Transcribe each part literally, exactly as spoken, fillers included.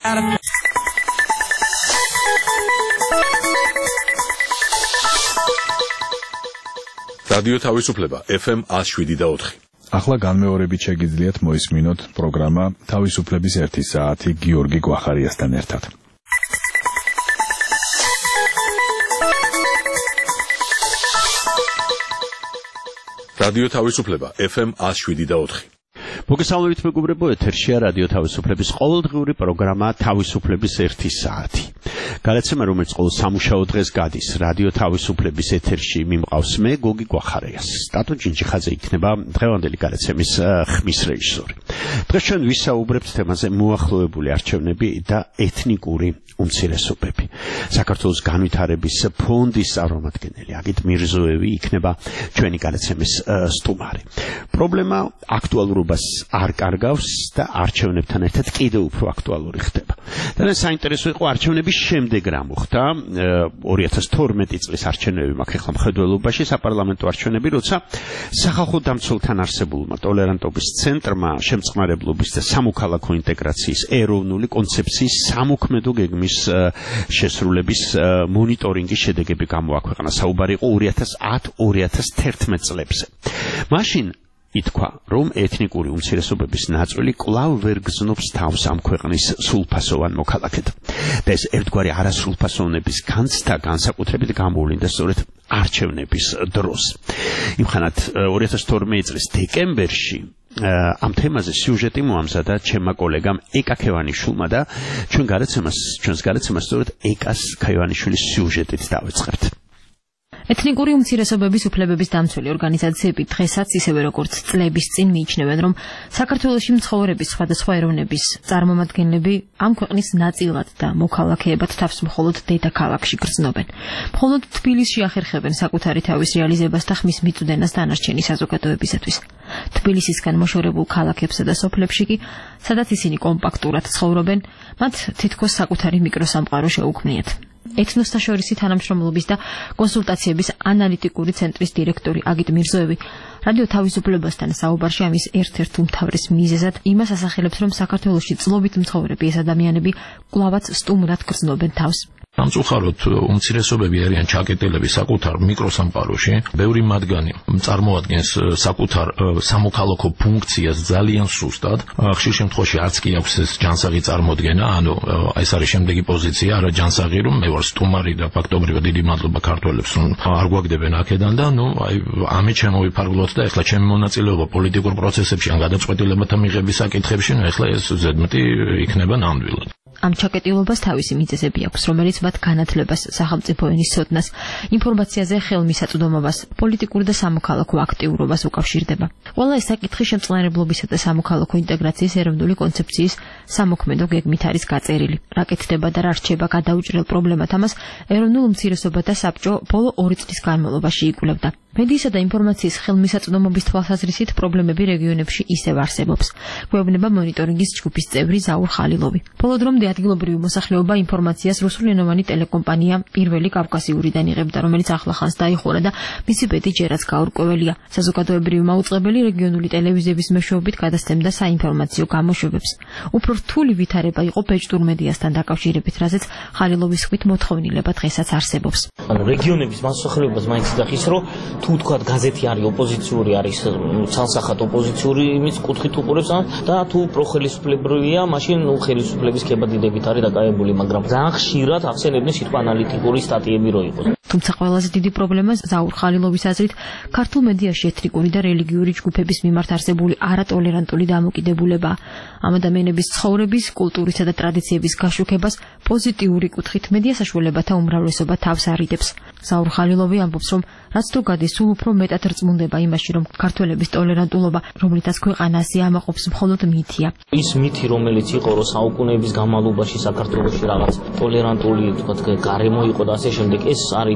რადიო თავისუფლება F M one oh seven და four. ახლა განმეორებით შეგიძლიათ მოისმინოთ პროგრამა თავისუფლების ერთი საათი გიორგი გვახარიასთან ერთად. რადიო თავისუფლება F M one oh seven და four. მოგესალმებით მეგობრებო, ეთერშია რადიო თავისუფლების ყოველდღიური პროგრამა თავისუფლების ერთი საათი. გადაცემა, რომელიც ყოველ სამუშაო დღეს გადის რადიო თავისუფლების ეთერში, მიმყავს მე გოგი გვახარიას. სტატო ჯინჯიხაძე იქნება დღევანდელი გადაცემის ხმის რეჟისორი. დღეს ჩვენ ვისაუბრებთ თემაზე მოახლოებული არჩევნები და ეთნიკური უმცირესობები. საქართველოს განვითარების ფონდის წარმომადგენელი აგით მირზოევი იქნება ჩვენი გადაცემის სტუმარი. პრობლემა აქტუალურობას არ კარგავს და არჩევნებთან ერთად კიდევ უფრო აქტუალური ხდება. და საინტერესო იყო არჩევნების შემდეგ რა მოხდა. ორი ათას თორმეტი წლის არჩევნები მაქვს ახლა მხედველობაში, საპარლამენტო არჩევნები, როცა სახალხო დამცველთან არსებულმა ტოლერანტობის ცენტრმა შემწყნარებლობის და სამოქალაქო ინტეგრაციის ეროვნული კონცეფციის სამოქმედო გეგმის შესრულების მონიტორინგის შედეგები გამოაქვეყნა. საუბარი იყო ორი ათას ათი ორი ათას თერთმეტ წლებზე. მაშინ ითქვა, რომ ეთნიკური უმცირესობების ნაწილი კვლავ ვერ გზნობს თავს ამ ქვეყნის სრულფასოვან მოქალაქედ. და ეს ერთგვარი არასრულფასოვნების განცდა განსაკუთრებით გამოვლინდა სწორედ არჩევნების დროს. იმხანად ორი ათას თორმეტი წლის დეკემბერში ამ თემაზე სიუჟეტი მოამზადა ჩემმა კოლეგამ ეკა ქევანიშვილმა და ჩვენ გადაცემას ჩვენს გადაცემას სწორედ ეკას ქევანიშვილის სიუჟეტით დავიწყებთ. ეთნიკური უმცირესობების უფლებების დამცველი ორგანიზაციები დღესაც ისევე როგორც წლების წინ მიიჩნევენ, რომ საქართველოში მცხოვრების სხვადასხვა ეროვნების წარმომადგენლები ამ ქვეყნის ნაწილად და მოქალაქეებად თავს მხოლოდ დედაქალაქში გრძნობენ. მხოლოდ თბილისში ახერხებენ საკუთარი თავის რეალიზებას და ხმის მიწვდენას დანარჩენი საზოგადოებისათვის. თბილისისგან მოშორებულ ქალაქებსა და სოფლებში კი, სადაც ისინი კომპაქტურად ცხოვრობენ, მათ თითქოს საკუთარი მიკროსამყარო შეუქმნიათ. ეთნოსთაშორისი თანამშრომლობის და კონსულტაციების ანალიტიკური ცენტრის დირექტორი აგით მირზოევი რადიო თავისუფლებასთან საუბარში ამის ერთ-ერთ უმთავრეს მიზეზად იმას ასახელებს, რომ საქართველოში წლობით მცხოვრები ეს ადამიანები კვლავაც სტუმრად გრძნობენ თავს. სამწუხაროდ უმცირესობები არიან ჩაკეტილები საკუთარ მიკროსამყაროში. ბევრი მათგანი წარმოადგენს საკუთარ სამოქალაქო ფუნქციას ძალიან სუსტად. ხშირ შემთხვევაში არც კი აქვს ეს ჯანსაღი წარმოდგენა, ანუ ეს არის შემდეგი პოზიცია, არა ჯანსაღი, რომ მე ვარ სტუმარი და ფაქტობრივად დიდი მადლობა ქართველებს, რომ არ გვაგდებენ აქედან და ნუ აი ამით შემოვიფარგლოთ და ეხლა ჩემი მონაწილეობა პოლიტიკურ პროცესებში ან გადაწყვეტილებათა მიღების საკითხებში, ნუ ეხლა ეს ზედმეტი იქნება ნამდვილად. ამ ჩაკეტილობას თავისი მიზეზები აქვს, რომელიც მათ განათლებას, სახელმწიფო ენის ცოდნას, ინფორმაციაზე ხელმისაწვდომობას, პოლიტიკურ და სამოქალაქო აქტიურობას უკავშირდება. ყველა ეს საკითხი შემწყნარებლობისა და სამოქალაქო ინტეგრაციის ეროვნული კონცეფციის სამოქმედო გეგმით არის გაწერილი. რა კეთდება და რა რჩება გადაუჭრელ პრობლემად, ამას ეროვნულ უმცირესობათა საბჭო ბოლო ორი წლის განმავლობაში იკვლევდა. მედიისა და ინფორმაციის ხელმისაწვდომობის თვალსაზრისით პრობლემები რეგიონებში ისევ არსებობს. გვეუბნება მონიტორინგის ჯგუფის წევრი ზაურ ხალილოვი. ბოლო დრომდე ადგილობრივი მოსახლეობა ინფორმაციას რუსულენოვანი ტელეკომპანია პირველი კავკასიურიდან იღებდა, რომელიც ახლახანს დაიხურა და მისი ბედი ჯერაც გაურკვეველია. საზოგადოებრივი მაუწყებელი რეგიონული ტელევიზიების მეშვეობით გადასცემდა საინფორმაციო გამოშვებებს. უფრო რთული ვითარება იყო ბეჭდურ მედიასთან დაკავშირებით, რაზეც ხალილოვის ხვით მოთხოვნილება დღესაც არსებობს. ანუ რეგიონების მოსახლეობას მაინც იდახის, რომ თუ თქვათ გაზეთი არის ოპოზიციური, არის ცალსახად ოპოზიციური იმის კუთხით უყურებს და თუ პროხელისუფლებრივია, მაშინ ნუ ხელისუფლების კებადიდებით არის დაკავებული, მაგრამ ძალიან ხშირად ახსენებდნენ სიტყვა ანალიტიკური სტატიები რო იყოს. თუმცა ყველაზე დიდი პრობლემა ზაურ ხალილოვის აზრით ქართულ მედიაში ეთნიკური და რელიგიური ჯგუფების მიმართ არსებული არატოლერანტული დამოკიდებულება. ამ ადამიანების ცხოვრების, კულტურისა და ტრადიციების გაშუქებას პოზიტიური კუთხით მედია საშუალებათა უმრავლესობა თავს არიდებს. ზაურ ხალილოვი ამბობს, რომ რაც თუ გადის, სულ უფრო მეტად რწმუნდება იმაში, რომ ქართველების ტოლერანტულობა, რომლითაც ქვეყანა ასე ამაყობს, მხოლოდ მითია. ის მითი, რომელიც იყო, რომ საუკუნეების განმავლობაში საქართველოში რაღაც ტოლერანტული, თქვათ, გარემო იყო და ასე შემდეგ, ეს არის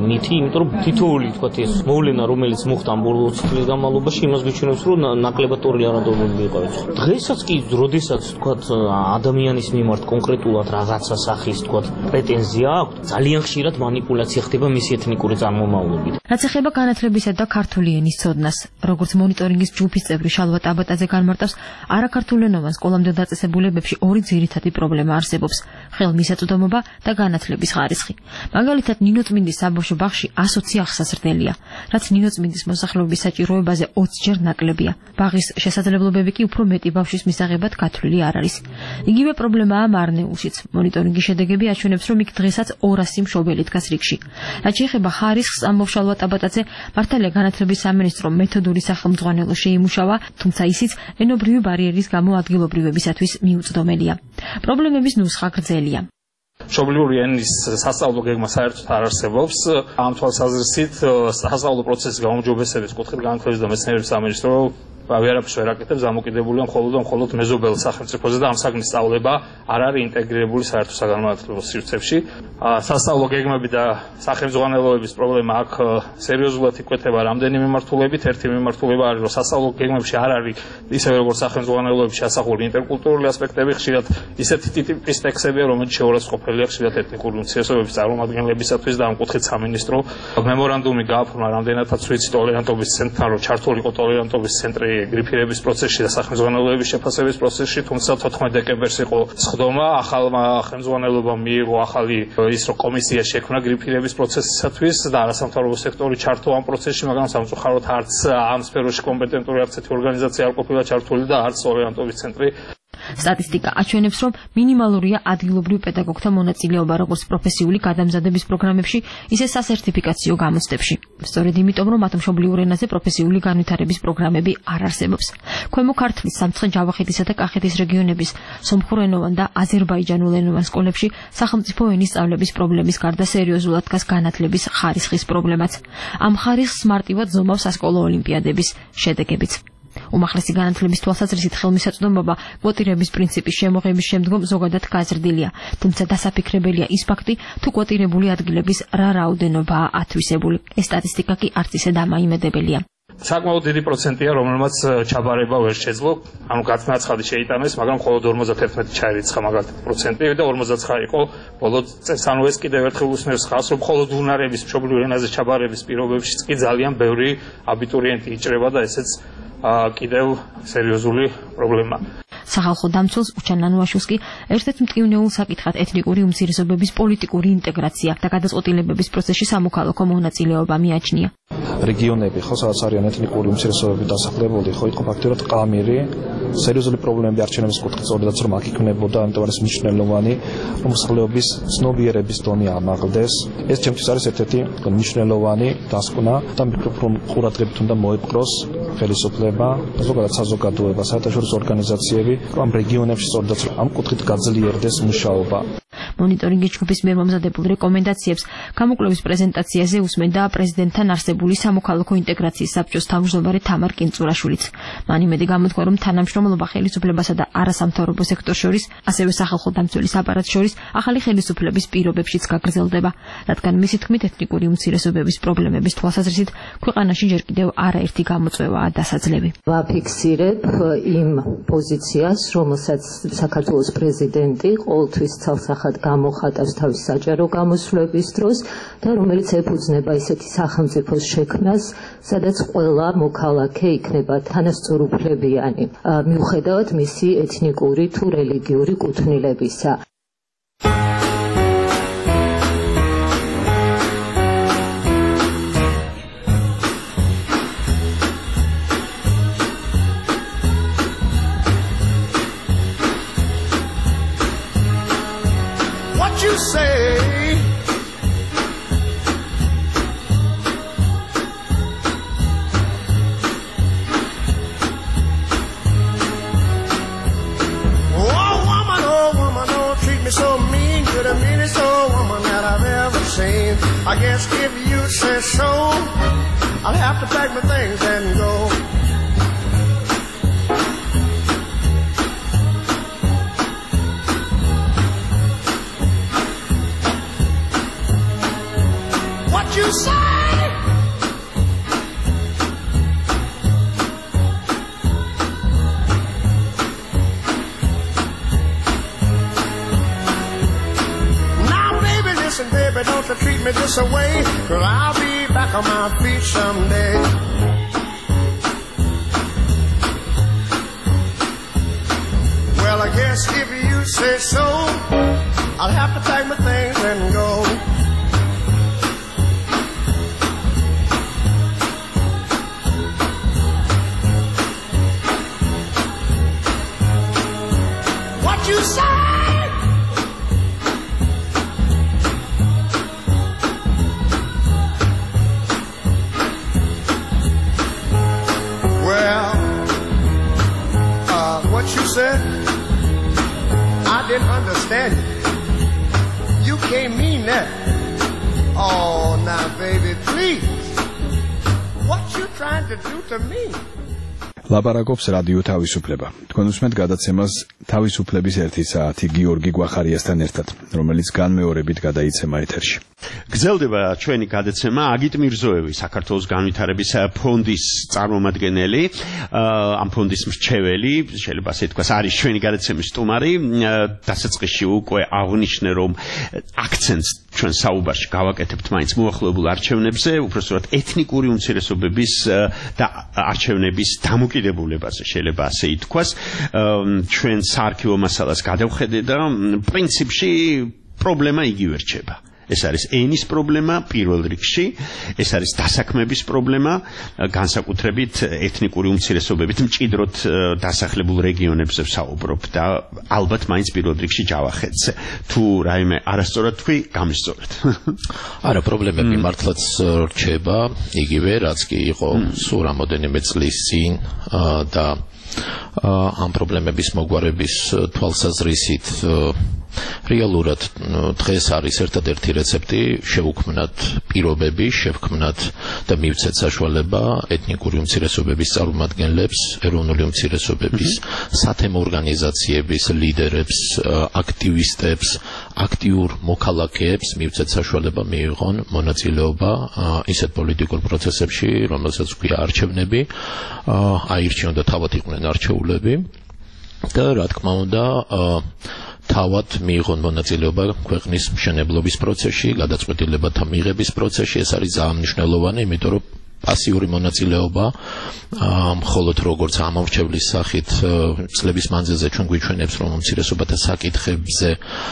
ნითი, იმიტომ რომ თითოეული თქვა ეს მოვლენა რომელიც მოხდა ამ ბოლო ოცი წლის განმავლობაში იმას გვიჩვენებს რომ ნაკლებად ტოლერანტული იყო. დღესაც კი, როდესაც თქვა ადამიანის მიმართ კონკრეტულად რაღაცა სახის თქვა პრეტენზია აქვს, ძალიან ხშირად манипуляცია ხდება მისი ეთნიკური წარმომავლობით. რაც ეხება განათლებისა და ქართული ენის ცოდნას, როგორც მონიტორინგის ჯგუფის წევრი შალვა ტაბატაძე განმარტავს, არაქართულენოვან სკოლამდელ დაწესებულებებში ორი ძირითადი პრობლემა არსებობს: ხელმისაწვდომობა და განათლების ხარისხი. მაგალითად, ნინოწმინდის საბავშვო ბაღში ასოცი აღსაზრდელია, რაც ნინოწმინდის მოსახლეობის საჭიროებაზე ოცჯერ ნაკლებია. ბაღის შესაძლებლობები კი უფრო მეტი ბავშვის მისაღებად გათვლილი არ არის. იგივე პრობლემაა მარნეულშიც. მონიტორინგის შედეგები აჩვენებს, რომ იქ დღესაც ორასი მშობელი დგას რიგში. რაც შეეხება ხარისხს, ამბობს შალვა ტაბატაძე, მართალია განათლების სამინისტრო მეთოდური სახელმძღვანელო შეიმუშავა, თუმცა ისიც ენობრივი ბარიერის გამო ადგილობრივებისათვის მიუწვდომელია. პრობლემების ნუსხა გრძელია. მშობლიური ენის სასწავლო გეგმა საერთოდ არ არსებობს. ამ თვალსაზრისით სასწავლო პროცესის გაუმჯობესების კუთხით განათლების და მეცნიერების სამინისტრო ვერაფერს ვერ აკეთებს, დამოკიდებულია მხოლოდ და მხოლოდ მეზობელ სახელმწიფოზე და ამ საგნის სწავლება არ არის ინტეგრირებული საერთო საგანმანათლებლო სივრცეებში. სასწავლო გეგმები და სახელმძღვანელოების პრობლემა აქ სერიოზულად იკვეთება რამდენი მიმართულებით. ერთი მიმართულება არის, რომ სასწავლო გეგმებში არ არის ისევე როგორც სახელმძღვანელოებში ასახული ინტერკულტურული ასპექტები, ხშირად ისეთი ტიპის ტექსტებია, რომელიც შეურაცხყოფელია ხშირად ეთნიკური უმცირესობების წარმომადგენლებისათვის და ამ კუთხით სამინისტრო მემორანდუმი გააფორმა, რამდენადაც ვიცი, ტოლერანტობის ცენტრთან, რომ ჩართულიყო ტოლერანტობის ცენტრი გრიფირების პროცესში და სახელმძღვანელოების შეფასების პროცესში, თუმცა თოთხმეტ დეკემბერს იყო სხდომა, ახალმა ხელმძღვანელობამ მიიღო ახალი ის რომ კომისია შექმნა გრიფირების პროცესისათვის და არასამთავრობო სექტორი ჩართო ამ პროცესში, მაგრამ სამწუხაროდ არც ამ სფეროში კომპეტენტური არცეთი ორგანიზაცია არ ყოფილა ჩართული და არც ტოლერანტობის ცენტრი. სტატისტიკა აჩვენებს, რომ მინიმალურია ადგილობრივ პედაგოგთა მონაწილეობა როგორც პროფესიული გადამზადების პროგრამებში, ისე სასერტიფიკაციო გამოცდებში. სწორედ იმიტომ, რომ მათ მშობლიურ ენაზე პროფესიული განვითარების პროგრამები არ არსებობს. ქვემო ქართლის, სამცხე-ჯავახეთისა და კახეთის რეგიონების სომხურენოვან და აზერბაიჯანულენოვან სკოლებში სახელმწიფო ენის სწავლების პრობლემის გარდა სერიოზულად დგას განათლების ხარისხის პრობლემაც. ამ ხარისხს მარტივად ზომავს სასკოლო ოლიმპიადების შედეგებიც. უმაღლესი განათლების თვალსაზრისით ხელმისაწვდომობა კვოტირების პრინციპის შემოღების შემდგომ ზოგადად გაზრდილია, თუმცა დასაფიქრებელია ის ფაქტი, თუ კვოტირებული ადგილების რა რაოდენობაა ათვისებული. ეს სტატისტიკა კი არც ისე დამაიმედებელია. საკმაოდ დიდი პროცენტია, რომელმაც ჩაბარება ვერ შეძლო, ანუ გაწნაცხადი შეიტანეს, მაგრამ მხოლოდ ორმოცდაერთმეტი ჩაირიცხა მაგალითად პროცენტი და ორმოცდაცხრა იყო ბოლო წელს. ანუ ეს კიდევ ერთხელ უსმენს ხაზს, რომ მხოლოდ უნარების მშობლიურ ენაზე ჩაბარების პირობებშიც კი ძალიან ბევრი აბიტურიენტი იჭრება და ესეც კიდევ სერიოზული პრობლემა. სახალხო დამცველს უჩან ნანუაშვილს კი ერთ-ერთ მტკივნეულ საკითხად ეთნიკური უმცირესობების პოლიტიკური ინტეგრაცია და გადაწყვეტილებების პროცესში სამოქალაქო მონაწილეობა მიაჩნია. რეგიონები, ხო, სადაც არიან ეთნიკური უმცირესობები დასახლებული, ხო, იყო ფაქტიურად ყამირი, სერიოზული პრობლემები არჩევნების კუთხით, სწორედაც რომ აქ იქნებოდა, ამიტომ არის მნიშვნელოვანი, რომ მოსახლეობის ცნობიერების დონე ამაღლდეს. ეს ჩემთვის არის ერთ-ერთი მნიშვნელოვანი დასკვნა და მიფიქრობ, რომ ყურადღებით უნდა მოეპყროს ხელისუფლება და ზოგადად საზოგადოება, საერთაშორისო ორგანიზაციები, რომ ამ რეგიონებში სწორედაც ამ კუთხით გაძლიერდეს მუშაობა. მონიტორინგის ჯგუფის მიერ მომზადებულ რეკომენდაციებს გამოკვლევის პრეზენტაციაზე უსმენდა პრეზიდენტთან არსებული სამოქალაქო ინტეგრაციის საბჭოს თავმჯდომარე თამარ კინწურაშვილიც. მან იმედი გამოთქვა, რომ თანამშრომლობა ხელისუფლებასა და არასამთავრობო სექტორს შორის, ასევე სახალხო დამცველის აპარატს შორის ახალი ხელისუფლების პირობებშიც გაგრძელდება, რადგან მისი თქმით ეთნიკური უმცირესობების პრობლემების თვალსაზრისით ქვეყანაში ჯერ კიდევ არაერთი გამოწვევაა დასაძლევი. ვაფიქსირებ იმ პოზიციას, რომელსაც საქართველოს პრეზიდენტი ყოველთვის ცალსახად გამოხატავს თავის საჯარო გამოსვლების დროს და რომელიც ეფუძნება ისეთი სახელმწიფოს შექმნას, სადაც ყველა მოქალაქე იქნება თანასწორუფლებიანი, მიუხედავად მისი ეთნიკური თუ რელიგიური კუთვნილებისა. I guess if you say so, I'll have to pack my things and go. What you you say? Now, baby, listen, baby, don't you treat me this way, 'cause I'll be back on my feet someday. Well, I guess if you say so, I'll have to pack my things and go. What you say? Well, uh, what you said? I didn't understand it. You can't mean that. Oh, now, baby, please. What you trying to do to me? ლაპარაკობს რადიო თავისუფლება. თქვენ უსმენთ გადაცემას თავისუფლების ერთი საათი გიორგი გვახარიასთან ერთად, რომელიც განმეორებით გადაიცემა ეთერში. გრძელდება ჩვენი გადაცემა აგიტ მირზოევი, საქართველოს განვითარების ფონდის წარმომადგენელი, ამ ფონდის მრჩეველი, შეიძლება ასე თქვას, არის ჩვენი გადაცემის სტუმარი. დასაწყისში უკვე აღნიშნე, რომ აქცენტს ჩვენ საუბარში გავაკეთებთ მაინც მოახლოებულ არჩევნებზე, უпростоრად ეთნიკური უმცირესობების და არჩევნების დამოკიდებულებაზე, შეიძლება ასე ითქვას. ჩვენ საარქივო მასალას გადავხედე და პრინციპში პრობლემა იგივე რჩება. ეს არის ენის პრობლემა პირველ რიგში, ეს არის დასაქმების პრობლემა, განსაკუთრებით ეთნიკური უმცირესობებით მჭიდროდ დასახლებულ რეგიონებზე ვსაუბრობ და ალბათ მაინც პირველ რიგში ჯავახეთზე. თუ რაიმე არასწორად თქვი, გამისწორეთ. არა, პრობლემები მართლაც რჩება, იგივე რაც კი იყო სულ რამოდენიმე წლის წინ და ამ პრობლემების მოგვარების თვალსაზრისით რეალურად დღეს არის ერთადერთი რეცეპტი შევუქმნათ პირობები, შევქმნათ და მივცეთ საშუალება ეთნიკური უმცირესობების წარმომადგენლებს, ეროვნული უმცირესობების სათემო ორგანიზაციების ლიდერებს, აქტივისტებს, აქტიურ მოქალაქეებს მივცეთ საშუალება მიიღონ მონაწილეობა ისეთ პოლიტიკურ პროცესებში, რომელსაც ქვია არჩევნები, აირჩიონ და თავად იყვნენ არჩეულები და რა თქმა უნდა თავად მიიღონ მონაწილეობა ქვეყნის მშენებლობის პროცესში, გადაწყვეტილებათა მიღების პროცესში. ეს არის ძალიან მნიშვნელოვანი, იმიტომ რომ პასიური მონაწილეობა მხოლოდ როგორც ამორჩევლის სახით წლების მანძილზე ჩვენ გვიჩვენებს, რომ უმცირესობათა საკითხებზე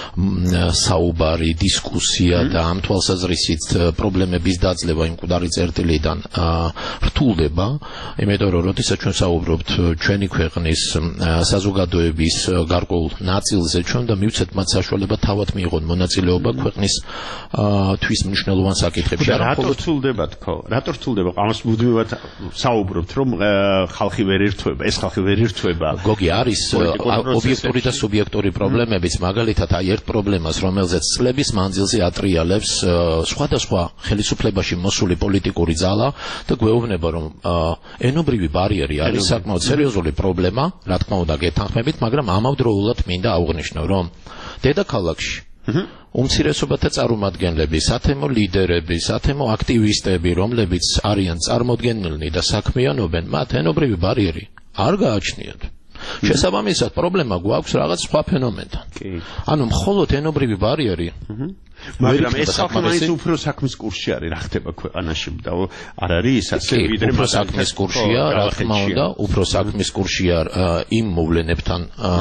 საუბარი, დისკუსია და ამ თვალსაზრისით პრობლემების დაძლევა იმ მკვდარი წერტილიდან რთულდება, იმიტომ რომ როდესაც ჩვენ საუბრობთ ჩვენი ქვეყნის საზოგადოების გარკვეულ ნაწილზე, ჩვენ და მივცეთ მათ საშუალება თავად მიიღონ მონაწილეობა ქვეყნის თვის მნიშვნელოვან საკითხებში. რატო რთულდება თქო? რატო რთულდება? ამას მუდმივად საუბრობთ, რომ ხალხი ვერ ირთვება, ეს ხალხი ვერ ირთვება. გოგი არის ობიექტური და სუბიექტური პრობლემებიც, მაგალითად აი ერთ პრობლემას, რომელზეც წლების მანძილზე ატრიალებს სხვადასხვა ხელისუფლებაში მოსული პოლიტიკური ძალა და გვეუბნება, რომ ენობრივი ბარიერი არის საკმაოდ სერიოზული პრობლემა, რა თქმა უნდა გეთანხმებით, მაგრამ ამავდროულად მინდა აღვნიშნო, რომ დედაქალაქში უმცირესობათა წარმომადგენლები, სათემო ლიდერები, სათემო აქტივისტები, რომლებიც არიან წარმოდგენილნი და საქმიანობენ, მათ ენობრივი ბარიერი არ გააჩნიათ. შესაბამისად, პრობლემა გვაქვს რაღაც სხვა ფენომენთან. ანუ მხოლოდ ენობრივი ბარიერი მაგრამ ეს ხალხი მაინც უფრო საქმის კურსში არის, რა ხდება ქვეყანაში და არ არის ასე ვიდრე უფრო საქმის კურსშია, რა თქმა უნდა, უფრო საქმის კურსშია იმ მოვლენებთან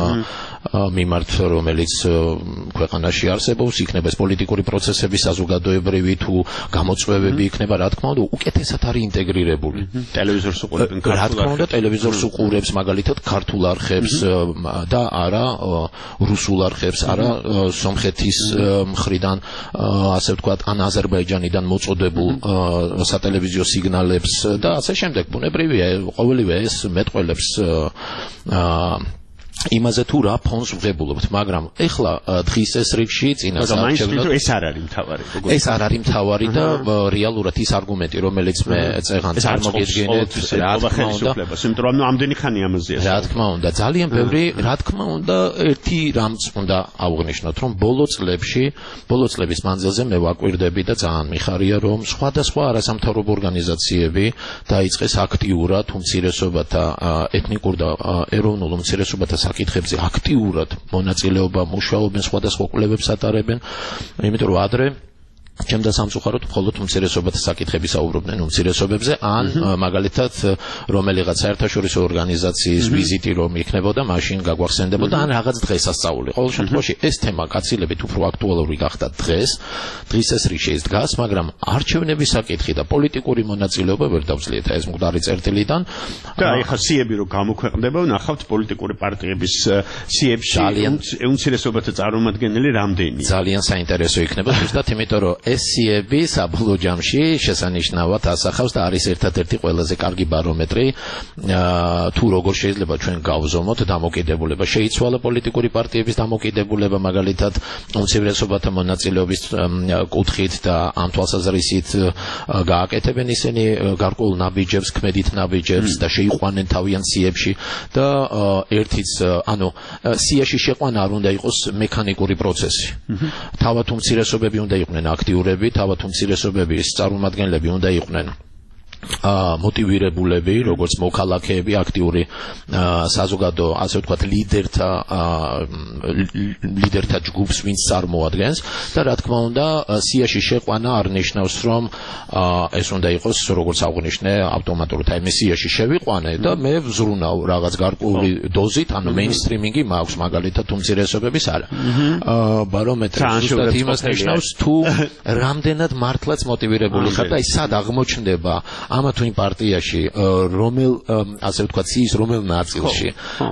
მიმართ, რომელიც ქვეყანაში არსებობს, იქნება ეს პოლიტიკური პროცესები, საზოგადოებრივი თუ გამოწვევები იქნება, რა თქმა უნდა, უკეთესად არის ინტეგრირებული. ტელევიზორს უყურებენ ქართულ არხებს. რა თქმა უნდა, ტელევიზორს უყურებს მაგალითად ქართულ არხებს და არა რუსულ არხებს, არა სომხეთის მხრიდან ასე ვთქვათ, ან აზერბაიჯანიდან მოწოდებულ სატელევიზიო სიგნალებს და ასე შემდეგ. ბუნებრივია, ყოველივე ეს მეტყველებს იმაზე თუ რა ფონს ვღებულობთ, მაგრამ ეხლა დღის ეს რიგში წინას არჩევნად ეს არ არის მთავარი. ეს არ არის მთავარი და რეალურად ის არგუმენტი, რომელიც მე წეღან წარმოგიდგენთ, რა თქმა უნდა, იმიტომ რომ ამდენი ხანი ამაზეა. რა თქმა უნდა, ძალიან ბევრი, რა თქმა უნდა, ერთი რამც უნდა ავღნიშნოთ, რომ ბოლო წლებში, ბოლო წლების მანძილზე მე ვაკვირდები და ძალიან მიხარია, რომ სხვადასხვა არასამთავრობო ორგანიზაციები დაიწყეს აქტიურად უმცირესობათა ეთნიკურ და ეროვნულ უმცირესობათა საკითხებზე აქტიურად მონაწილეობა მუშაობენ, სხვადასხვა კვლევებს ატარებენ, იმიტომ რომ ადრე ჩემ და სამწუხაროდ მხოლოდ უმცირესობათა საკითხები საუბრობდნენ უმცირესობებზე, ან მაგალითად რომელიღაც საერთაშორისო ორგანიზაციის ვიზიტი რომ იქნებოდა, მაშინ გაგვახსენდებოდა, ან რაღაც დღესასწაული. ყოველ შემთხვევაში ეს თემა გაცილებით უფრო აქტუალური გახდა დღეს, დღის ეს რიგში ეს დგას, მაგრამ არჩევნების საკითხი და პოლიტიკური მონაწილეობა ვერ დავძლიეთ ეს მკვდარი წერტილიდან. და ეხლა სიები რომ გამოქვეყნდება, ნახავთ პოლიტიკური პარტიების სიებში უმცირესობათა წარმომადგენელი რამდენი. ძალიან საინტერესო იქნება ზუსტად იმიტომ რომ ეს სიები საბოლოო ჯამში შესანიშნავად ასახავს და არის ერთადერთი ყველაზე კარგი ბარომეტრი თუ როგორ შეიძლება ჩვენ გავზომოთ დამოკიდებულება. შეიცვალა პოლიტიკური პარტიების დამოკიდებულება მაგალითად უმცირესობათა მონაწილეობის კუთხით და ამ თვალსაზრისით გააკეთებენ ისინი გარკვეულ ნაბიჯებს, ქმედით ნაბიჯებს და შეიყვანენ თავიანთ სიებში და ერთიც ანუ სიაში შეყვანა არ უნდა იყოს მექანიკური პროცესი. თავად უმცირესობები უნდა იყვნენ აქტიურები, თავად უმცირესობების წარმომადგენლები უნდა იყვნენ მოტივირებულები, როგორც მოქალაქეები, აქტიური საზოგადო, ასე ვთქვათ, ლიდერთა ლიდერთა ჯგუფს, ვინც წარმოადგენს და რა თქმა უნდა, სიაში შეყვანა არ ნიშნავს, რომ ეს უნდა იყოს, როგორც აღვნიშნე, ავტომატურად აი მე სიაში შევიყვანე და მე ვზრუნავ რაღაც გარკვეული დოზით, ანუ მეინსტრიმინგი მაქვს მაგალითად უმცირესობების არა. ბარომეტრი ზუსტად იმას ნიშნავს, თუ რამდენად მართლაც მოტივირებული ხარ და აი სად აღმოჩნდება ამა თუ იმ პარტიაში რომელ ასე ვთქვათ სიის რომელ ნაწილში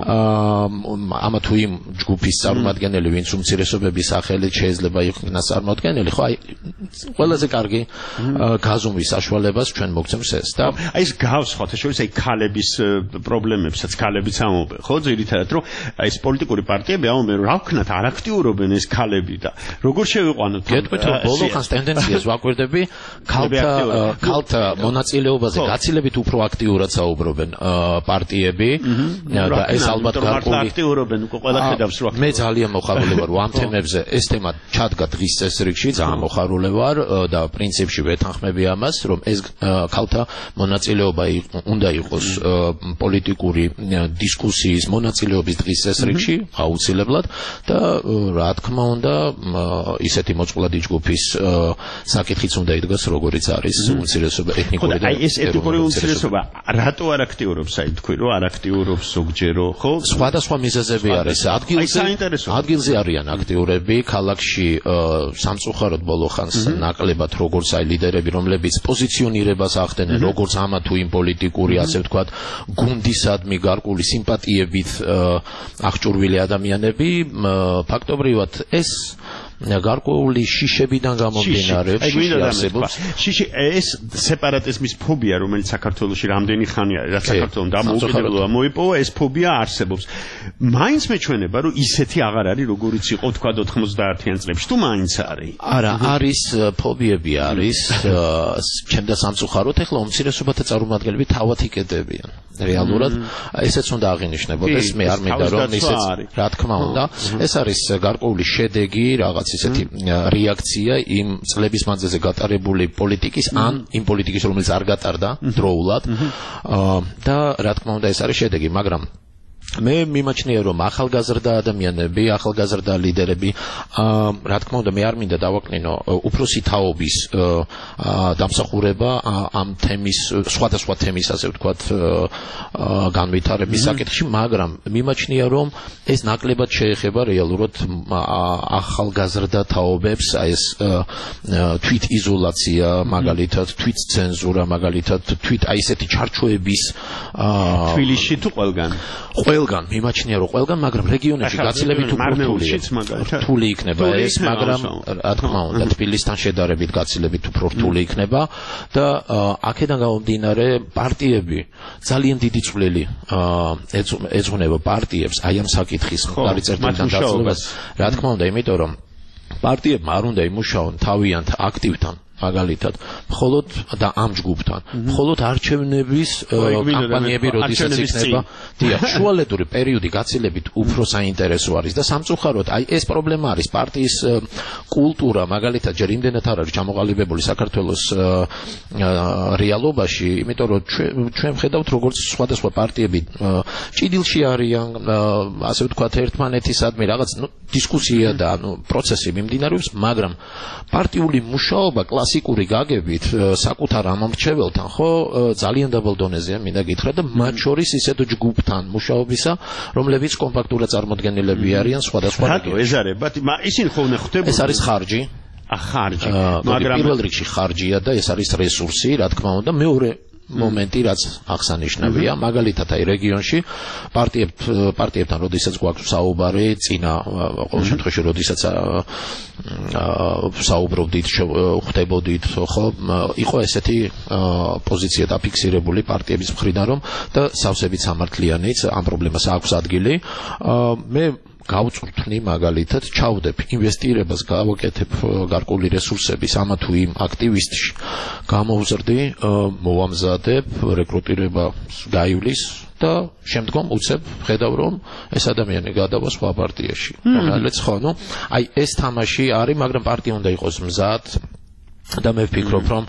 ამა თუ იმ ჯგუფის წარმომადგენელი ვინც უმცირესობების სახელით შეიძლება იქნას წარმოადგენელი ხო აი ყველაზე კარგი გაზომვის საშუალებას ჩვენ მოგცემს ეს და აი ეს გავს ხო თაშორის აი ქალების პრობლემებსაც ქალებიც ამობენ ხო ძირითადად რომ აი ეს პოლიტიკური პარტიები ამობენ რომ რა ვქნათ არ აქტიურობენ ეს ქალები და როგორ შევიყვანოთ გეტყვით რომ ბოლო ხანს ტენდენციას ვაკვირდები ქალთა ქალთა მონაწილეობა ობაზე გაცილებით უფრო აქტიურად საუბრობენ პარტიები და ეს ალბათ გარკვეული აქტიურობენ უკვე ყველა ხედავს რომ მე ძალიან მოხარულე ვარ ამ თემებზე ეს თემა ჩადგა დღის წესრიგში ძალიან მოხარულე ვარ და პრინციპში ვეთანხმები ამას რომ ეს ქალთა მონაწილეობა უნდა იყოს პოლიტიკური დისკუსიის მონაწილეობის დღის წესრიგში აუცილებლად და რა თქმა უნდა ისეთი მოწყვლადი ჯგუფის საკითხიც უნდა იდგას როგორიც არის უმცირესობა ეთნიკური და ეს ეთნიკური უმცირესობა რატო არ აქტიურობს აი თქვი რომ არ აქტიურობს ზოგჯერო ხო სხვადასხვა მიზეზები არის ადგილზე ადგილზე არიან აქტიურები ქალაქში სამწუხაროდ ბოლო ხანს ნაკლებად როგორც აი ლიდერები რომლებიც პოზიციონირებას ახდენენ როგორც ამა თუ იმ პოლიტიკური ასე ვთქვათ გუნდისადმი გარკვეული სიმპათიებით აღჭურვილი ადამიანები ფაქტობრივად ეს გარკვეული შიშებიდან გამომდინარე არსებობს შიში ეს სეპარატიზმის ფობია რომელიც საქართველოში რამდენი ხანი არის რაც საქართველოს დამოუკიდებლობა მოიპოვა ეს ფობია არსებობს მაინც მეჩვენება რომ ისეთი აღარ არის როგორიც იყო თქვა ოთხმოცდაათიან წლებში თუ მაინც არის არა არის ფობიები არის ჩემ და სამწუხაროდ ეხლა უმცირესობათა წარმომადგენლები თავად იკეტებიან რეალურად ესეც უნდა აღინიშნებოდეს მე არ მინდა რომ ისეც რა თქმა უნდა ეს არის გარკვეული შედეგი რაღაც ისეთი რეაქცია იმ წლების მანძილზე გატარებული პოლიტიკის ან იმ პოლიტიკის რომელიც არ გატარდა დროულად და რა თქმა უნდა ეს არის შედეგი მაგრამ მე მიმაჩნია რომ ახალგაზრდა ადამიანები, ახალგაზრდა ლიდერები, რა თქმა უნდა მე არ მინდა დავაკნინო უფროსი თაობის დამსახურება ამ თემის სხვადასხვა თემის ასე ვთქვათ განვითარების საკითხში, მაგრამ მიმაჩნია რომ ეს ნაკლებად შეეხება რეალურად ახალგაზრდა თაობებს, აი ეს თვით იზოლაცია, მაგალითად თვით ცენზურა, მაგალითად თვით აი ესეთი ჩარჩოების თბილისში თუ ყველგან ყველა ყველგან მიმაჩნია რომ ყველგან, მაგრამ რეგიონებში გაცილებით უფრო რთული იქნება ეს, მაგრამ რა თქმა უნდა თბილისთან შედარებით გაცილებით უფრო რთული იქნება და აქედან გამომდინარე პარტიები ძალიან დიდი წვლილი ეძღვნება პარტიებს აი ამ საკითხის მხარი წერტილთან დაცლებას. რა თქმა უნდა, იმიტომ რომ პარტიებმა არ უნდა იმუშაონ თავიანთ აქტივთან მაგალითად, მხოლოდ და ამ ჯგუფთან, მხოლოდ არჩევნების კამპანიები როდესაც იქნება, დიახ, შუალედური პერიოდი გაცილებით უფრო საინტერესო არის და სამწუხაროდ აი ეს პრობლემა არის პარტიის კულტურა, მაგალითად, ჯერ იმდენად არ არის ჩამოყალიბებული საქართველოს რეალობაში, იმიტომ რომ ჩვენ ვხედავთ როგორც სხვადასხვა პარტიები ჭიდილში არიან, ასე ვთქვათ, ერთმანეთისადმი რაღაც დისკუსია და პროცესი მიმდინარეობს, მაგრამ პარტიული მუშაობა კლასიკური გაგებით საკუთარ ამომრჩეველთან ხო ძალიან დაბალ დონეზეა მინდა გითხრა და მათ შორის ისეთ ჯგუფთან მუშაობისა, რომლებიც კომპაქტურად წარმოდგენილები არიან სხვადასხვა რეგიონებში. ეს არის, ისინი ხოლმე ხვდებიან. ეს არის ხარჯი. ხარჯი. მაგრამ პირველ რიგში ხარჯია და ეს არის რესურსი, რა თქმა უნდა, მეორე მომენტი რაც აღსანიშნავია, მაგალითად აი რეგიონში პარტიებ პარტიებთან როდესაც გვაქვს საუბარი, წინა ყოველ შემთხვევაში როდესაც საუბრობდით, ხვდებოდით, ხო, იყო ესეთი პოზიცია დაფიქსირებული პარტიების მხრიდან, რომ და სავსებით სამართლიანიც ამ პრობლემას აქვს ადგილი. მე გავწვრთნი მაგალითად, ჩავდებ ინვესტირებას, გავაკეთებ გარკვეული რესურსების ამა თუ იმ აქტივისტში, გამოვზრდი, მოვამზადებ, რეკრუტირება გაივლის და შემდგომ უცებ ხედავ რომ ეს ადამიანი გადავა სხვა პარტიაში. რაღაც ხო, ნუ აი ეს თამაში არის, მაგრამ პარტია უნდა იყოს მზად და მე ვფიქრობ რომ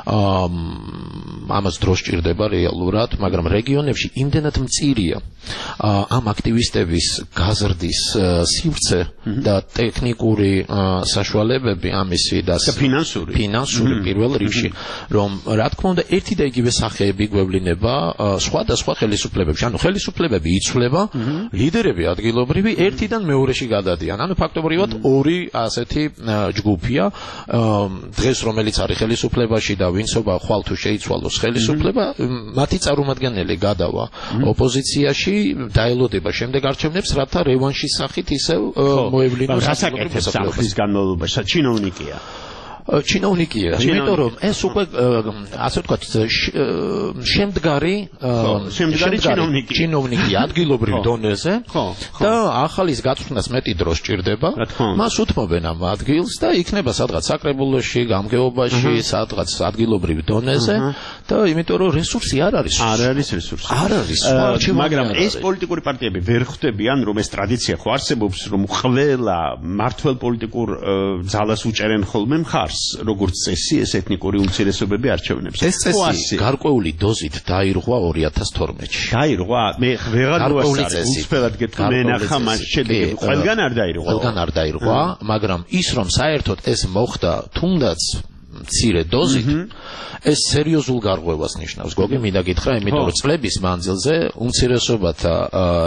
ამას დრო სჭირდება რეალურად, მაგრამ რეგიონებში იმდენად მწირია ამ აქტივისტების გაზრდის სივრცე და ტექნიკური საშუალებები ამისი და ფინანსური ფინანსური პირველ რიგში, რომ რა თქმა უნდა ერთი და იგივე სახეები გვევლინება სხვადასხვა ხელისუფლებებში. ანუ ხელისუფლებები იცვლება, ლიდერები ადგილობრივი ერთიდან მეორეში გადადიან. ანუ ფაქტობრივად ორი ასეთი ჯგუფია, დღეს რომელიც არის ხელისუფლებაში და ვინცობა ხვალ თუ შეიცვალოს ხელისუფლება, მათი წარმომადგენელი გადავა ოპოზიციაში, დაელოდება შემდეგ არჩევნებს, რათა რევანშის სახით ისევ მოევლინოს საკითხებს სახლის განმავლობაში. ჩინოვნიკია. ჩინოვნიკია, იმიტომ რომ ეს უკვე ასე ვთქვათ შემდგარი შემდგარი ჩინოვნიკია ადგილობრივ დონეზე და ახალის გაწვრთნას მეტი დრო სჭირდება. მას უთმობენ ამ ადგილს და იქნება სადღაც საკრებულოში, გამგეობაში, სადღაც ადგილობრივ დონეზე და იმიტომ რომ რესურსი არ არის. არ არის რესურსი. არ არის. მაგრამ ეს პოლიტიკური პარტიები ვერ ხვდებიან, რომ ეს ტრადიცია ხო არსებობს, რომ ყველა მართლ პოლიტიკურ ძალას უჭერენ ხოლმე მხარს. როგორც წესი ეს ეთნიკური უმცირესობები არჩევნებს. ეს წესი გარკვეული დოზით დაირღვა ორი ათას თორმეტში. დაირღვა? მე ვეღარ ვასწავლე. უცბად გეტყვი მე ნახა მას შედეგები. ყველგან არ დაირღვა. ყველგან არ დაირღვა, მაგრამ ის რომ საერთოდ ეს მოხდა თუნდაც მცირე დოზით, ეს სერიოზულ გარღვევას ნიშნავს. გოგი მინდა გითხრა, იმიტომ რომ წლების მანძილზე უმცირესობათა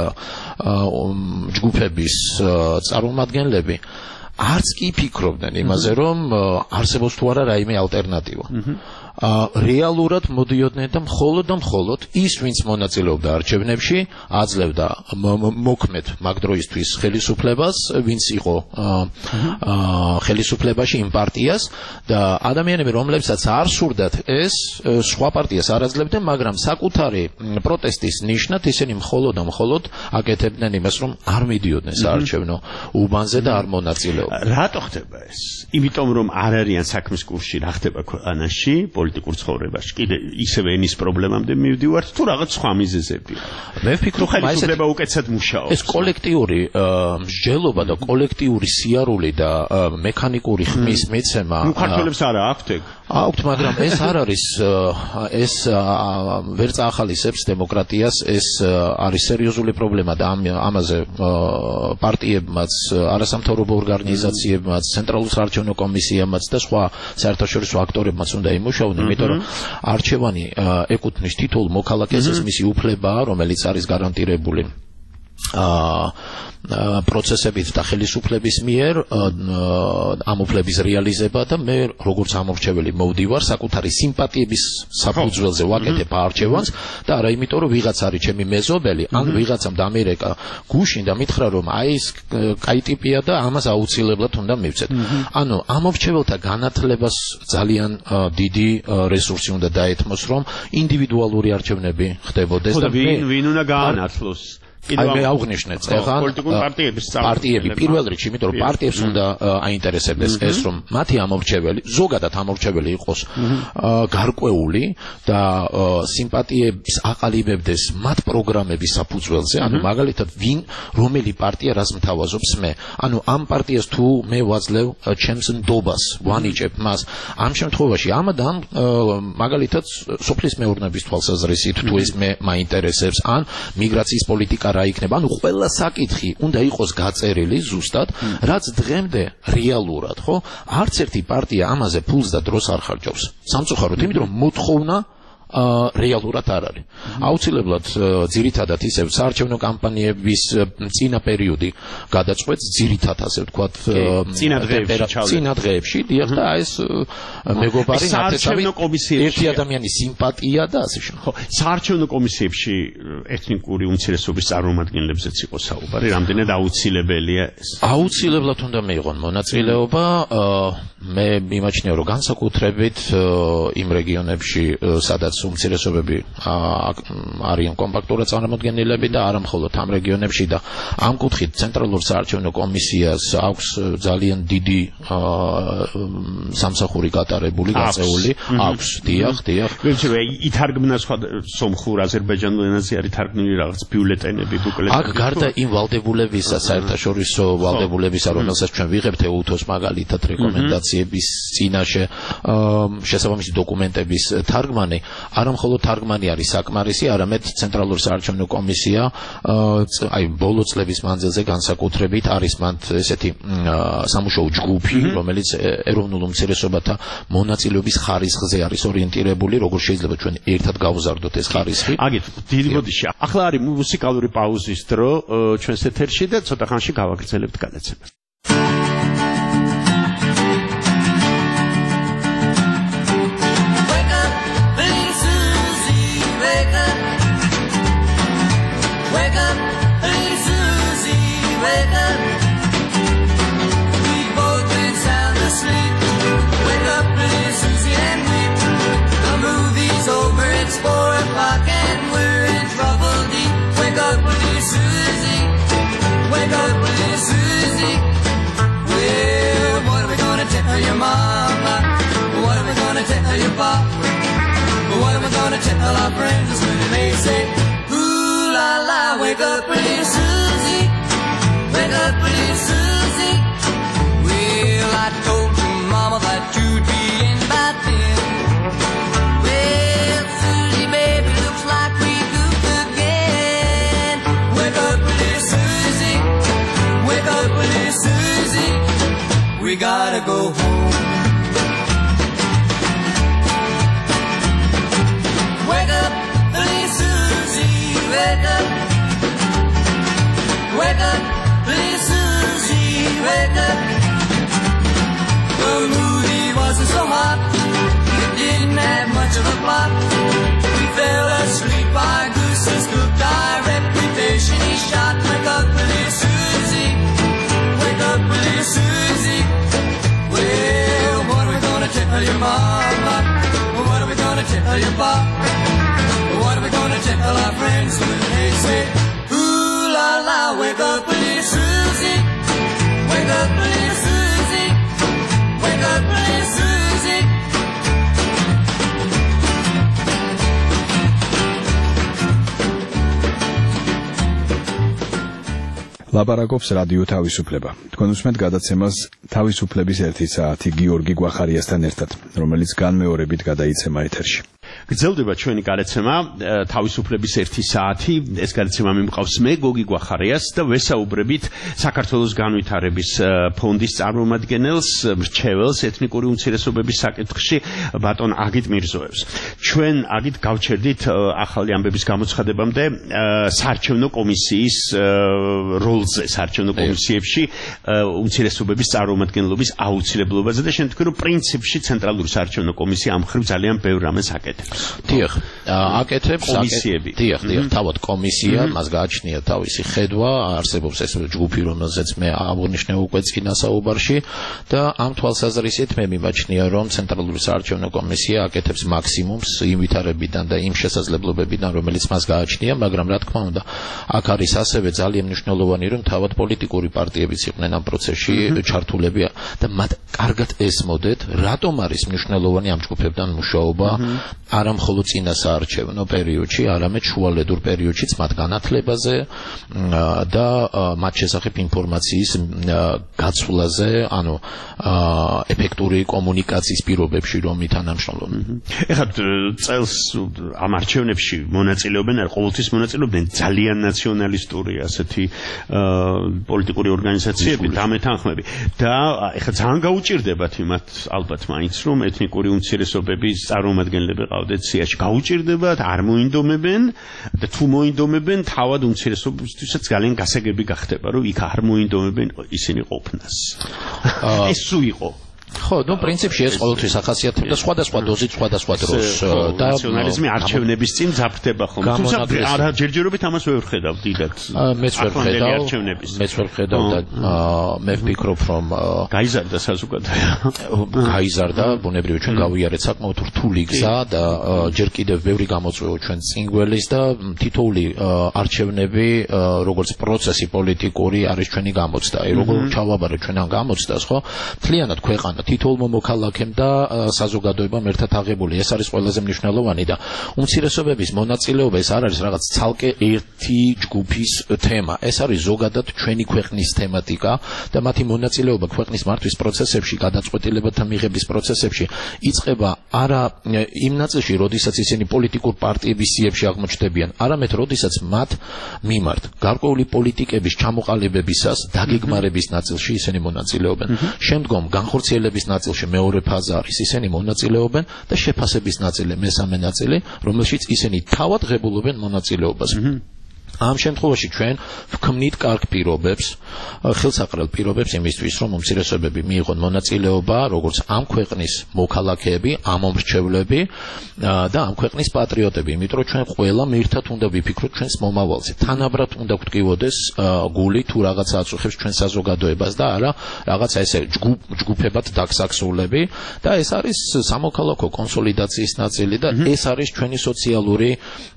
ჯგუფების წარმომადგენლები არც კი ფიქრობდნენ იმაზე, რომ არსებობს თუ არა რაიმე ალტერნატივა. რეალურად მოდიოდნენ და მხოლოდ და მხოლოდ ის, ვინც მონაწილეობდა არჩევნებში, აძლევდა მოქმედ მაგ დროისთვის ხელისუფლებას, ვინც იყო ხელისუფლებაში იმ პარტიას და ადამიანები, რომლებსაც არ სურდათ ეს, სხვა პარტიას არ აძლევდნენ, მაგრამ საკუთარი პროტესტის ნიშნად ისინი მხოლოდ და მხოლოდ აკეთებდნენ იმას, რომ არ მიდიოდნენ საარჩევნო უბანზე და არ მონაწილეობდნენ. რატო ხდება ეს? იმიტომ რომ არ არიან საქმის კურსში, რა ხდება ქვეყანაში, პოლიტიკურ ცხოვრებაში. კიდე ისევე ენის პრობლემამდე მივდივართ თუ რაღაც სხვა მიზეზებია. მე ვფიქრობ, რომ ხელისუფლება უკეთესად მუშაობს. ეს კოლექტიური მსჯელობა და კოლექტიური სიარული და მექანიკური ხმის მეცემა მუხარჩოლებს არა აქვთ ეგ? აქვთ, მაგრამ ეს არ არის ეს ვერ წაახალისებს დემოკრატიას, ეს არის სერიოზული პრობლემა და ამაზე პარტიებმაც, არასამთავრობო ორგანიზაციებმაც, ცენტრალურ საარჩევნო კომისიამაც და სხვა საერთაშორისო აქტორებმაც უნდა იმუშაონ, იმიტომ რომ არჩევანი ეკუთვნის თითოეულ მოქალაქეს, ეს მისი უფლებაა, რომელიც არის გარანტირებული აა პროცესებით და ხელისუფლების მიერ ამ უფლების რეალიზება და მე როგორც ამორჩეველი მოვდივარ საკუთარი სიმპათიების საფუძველზე ვაკეთებ არჩევანს და არა იმიტომ რომ ვიღაც არის ჩემი მეზობელი ან ვიღაცამ დამირეკა გუშინ და მითხრა რომ აი ეს კაი ტიპია და ამას აუცილებლად უნდა მივცეთ. ანუ ამორჩეველთა განათლებას ძალიან დიდი რესურსი უნდა დაეთმოს რომ ინდივიდუალური არჩევნები ხდებოდეს და ვინ ვინ უნდა გაანათლოს აი მე ავღნიშნეთ ეხლა პარტიები პირველ რიგში, იმიტომ რომ პარტიებს უნდა აინტერესებდეს ეს რომ მათი ამორჩეველი, ზოგადად ამორჩეველი იყოს გარკვეული და სიმპათიებს აყალიბებდეს მათ პროგრამების საფუძველზე, ანუ მაგალითად ვინ რომელი პარტია რას მთავაზობს მე. ანუ ამ პარტიას თუ მე ვაძლევ ჩემს ნდობას, ვანიჭებ მას. ამ შემთხვევაში ამ და ამ მაგალითად სოფლის მეურნეობის თვალსაზრისით თუ ეს მე მაინტერესებს, ან მიგრაციის პოლიტიკა რა იქნება, ანუ ყველა საკითხი უნდა იყოს გაწერილი ზუსტად, რაც დღემდე რეალურად, ხო? არც ერთი პარტია ამაზე ფულს და დროს არ ხარჯავს. სამწუხაროდ, იმიტომ რომ მოთხოვნა რეალურად არ არის. აუცილებლად ძირითადად ისევ საარჩევნო კამპანიების წინა პერიოდი გადაწყვეტს ძირითადად ასე ვთქვათ წინა დღეებში დიახ და ეს მეგობარი ნათესავი ერთი ადამიანის სიმპათია და ასე შემდეგ. ხო, საარჩევნო კომისიებში ეთნიკური უმცირესობის წარმომადგენლებზეც იყო საუბარი, რამდენად აუცილებელია ეს? აუცილებლად უნდა მიიღონ მონაწილეობა. მე მიმაჩნია რომ განსაკუთრებით იმ რეგიონებში სადაც უმცირესობები არიან კომპაქტურად წარმოდგენილები და არა მხოლოდ ამ რეგიონებში და ამ კუთხით ცენტრალურ საარჩევნო კომისიას აქვს ძალიან დიდი სამსახური გატარებული, გაწეული, აქვს, დიახ, დიახ. ვერჩება ითარგმნა სხვა სომხურ, აზერბაიჯანულ ენაზე არის თარგმნილი რაღაც ბიულეტენები, ბუკლეტები. აქ გარდა იმ ვალდებულებისა, საერთაშორისო ვალდებულებისა, რომელსაც ჩვენ ვიღებთ ე-უთოს მაგალითად რეკომენდაციების წინაშე შესაბამისი დოკუმენტების თარგმანი არა მხოლოდ თარგმანი არის საკმარისი, არამედ ცენტრალურ საარჩევნო კომისია აი ბოლო წლების მანძილზე განსაკუთრებით არის მათ ესეთი სამუშაო ჯგუფი, რომელიც ეროვნულ უმცირესობათა მონაწილეობის ხარისხზე არის ორიენტირებული, როგორ შეიძლება ჩვენ ერთად გავზარდოთ ეს ხარისხი. აგეთ, დიდი ბოდიში. ახლა არის მუსიკალური პაუზის დრო ჩვენს ეთერში და ცოტა ხანში გავაგრძელებთ გადაცემას. Tell our friends when they say, ooh la la, wake up, pretty Susie, wake up, pretty Susie. Well, I told your mama that you'd be in by then. Well, Susie, baby, looks like we goofed again. Wake up, pretty Susie, wake up, pretty Susie. We gotta go home. Wake up, please, Susie, wake up. Wake up, please, Susie, wake up. The movie wasn't so hot, it didn't have much of a plot. We fell asleep, our gooses cooked, our reputation he shot. Wake up, please, Susie, wake up, please, Susie. Well, what are we gonna tell your mama? What are we gonna tell your pop? What are we gonna tell our friends when they say, ooh la la, wake up, please, Susie, wake up, please, Susie, wake up, please, Susie. ლაპარაკობს რადიო თავისუფლება. თქვენ უსმენთ გადაცემას თავისუფლების ერთი საათი გიორგი გვახარიასთან ერთად, რომელიც განმეორებით გადაიცემა ეთერში. გრძელდება ჩვენი გადაცემა თავისუფლების ერთი საათი. ეს გადაცემა მიმყავს მე გოგი გვახარიას და ვესაუბრებით საქართველოს განვითარების ფონდის წარმომადგენელს, მრჩეველს ეთნიკური უმცირესობების საკითხში ბატონ აგიტ მირზოევს. ჩვენ აგიტ გავჩერდით ახალი ამბების გამოცხადებამდე საარჩევნო კომისიის როლზე, საარჩევნო კომისიებში უმცირესობების წარმომადგენლობის აუცილებლობაზე და შენ თქვი რომ პრინციპში ცენტრალური საარჩევნო კომისია ამ ხრივ ძალიან ბევრ რამეს აკეთებს. დიახ, აკეთებს კომისიები. დიახ, დიახ, თავად კომისია, მას გააჩნია თავისი ხედვა, არსებობს ეს ჯგუფი, რომელზეც მე აღნიშნე უკვე წინა საუბარში და ამ თვალსაზრისით მე მიმაჩნია, რომ ცენტრალური საარჩევნო კომისია აკეთებს მაქსიმუმს იმ ვითარებიდან და იმ შესაძლებლობებიდან, რომელიც მას გააჩნია, მაგრამ რა თქმა უნდა, აქ არის ასევე ძალიან მნიშვნელოვანი, რომ თავად პოლიტიკური პარტიებიც იყვნენ ამ პროცესში ჩართულები და მათ კარგად ესმოდეთ, რატომ არის მნიშვნელოვანი ამ ჯგუფებთან მუშაობა, არა მხოლოდ წინა საარჩევნო პერიოდში, არამედ შუალედურ პერიოდშიც მათ განათლებაზე და მათ შესახებ ინფორმაციის გაცვლაზე, ანუ ეფექტური კომუნიკაციის პირობებში რომ ითანამშრომლობენ. ეხლა წელს ამ არჩევნებში მონაწილეობენ, არ ყოველთვის მონაწილეობენ ძალიან ნაციონალისტური ასეთი პოლიტიკური ორგანიზაციები, დამეთანხმები და ეხლა ძალიან გაუჭირდებათ იმათ ალბათ მაინც რომ ეთნიკური უმცირესობების წარმომადგენლები ყავდეთ სიაში, გაუჭირდებათ, არ მოინდომებენ და თუ მოინდომებენ, თავად უმცირესობებისთვისაც ძალიან გასაგები გახდება, რომ იქ არ მოინდომებენ ისინი ყოფნას. ეს სულ იყო. ხო, ну, პრინციპში ეს ყოველთვის ახასიათებდა სხვადასხვა დოზით, სხვადასხვა დროს და ნაციონალიზმი არჩევნების წინ ძაფრდება ხომ. თუმცა არა ჯერჯერობით ამას ვერ ვხედავ დიდად. მეც ვერ ვხედავ. მეც ვერ ვხედავ და მე ვფიქრობ, რომ გაიზარდა საზოგადოება. გაიზარდა, ბუნებრივია ჩვენ გავიარეთ საკმაოდ რთული გზა და ჯერ კიდევ ბევრი გამოწვევა ჩვენ წინ გველის და თითოეული არჩევნები, როგორც პროცესი პოლიტიკური არის ჩვენი გამოცდა. აი როგორ ჩავაბარეთ ჩვენ ამ გამოცდას, ხო? მთლიანად ქვეყანა თითოეულ მომოქალაქემ და საზოგადოებამ ერთად აღებული. ეს არის ყველაზე მნიშვნელოვანი და უმცირესობების მონაწილეობა ეს არ არის რაღაც ცალკე ერთი ჯგუფის თემა. ეს არის ზოგადად ჩვენი ქვეყნის თემატიკა და მათი მონაწილეობა ქვეყნის მართვის პროცესებში, გადაწყვეტილებათა მიღების პროცესებში იწყება არა იმ ნაწილში, როდესაც ისინი პოლიტიკურ პარტიების სიებში აღმოჩნდებიან, არამედ როდესაც მათ მიმართ გარკვეული პოლიტიკების ჩამოყალიბებისას დაგეგმარების ნაწილში ისინი მონაწილეობენ. შემდგომ განხორციელების ნაწილში მეორე ფაზა არის ისინი მონაწილეობენ და შეფასების ნაწილი მესამე ნაწილი, რომელშიც ისინი თავად ღებულობენ მონაწილეობას. ამ შემთხვევაში ჩვენ ვქმნით კარგ პირობებს, ხელსაყრელ პირობებს იმისთვის, რომ უმცირესობები მიიღონ მონაწილეობა, როგორც ამ ქვეყნის მოქალაქეები, ამომრჩევლები და ამ ქვეყნის პატრიოტები, იმიტომ რომ ჩვენ ყველა ერთად უნდა ვიფიქროთ ჩვენს მომავალზე. თანაბრად უნდა გვტკივოდეს გული თუ რაღაცა აწუხებს ჩვენ საზოგადოებას და არა რაღაცა ესე ჯგუფებად დაგსაქსულები და ეს არის სამოქალაქო კონსოლიდაციის ნაწილი და ეს არის ჩვენი სოციალური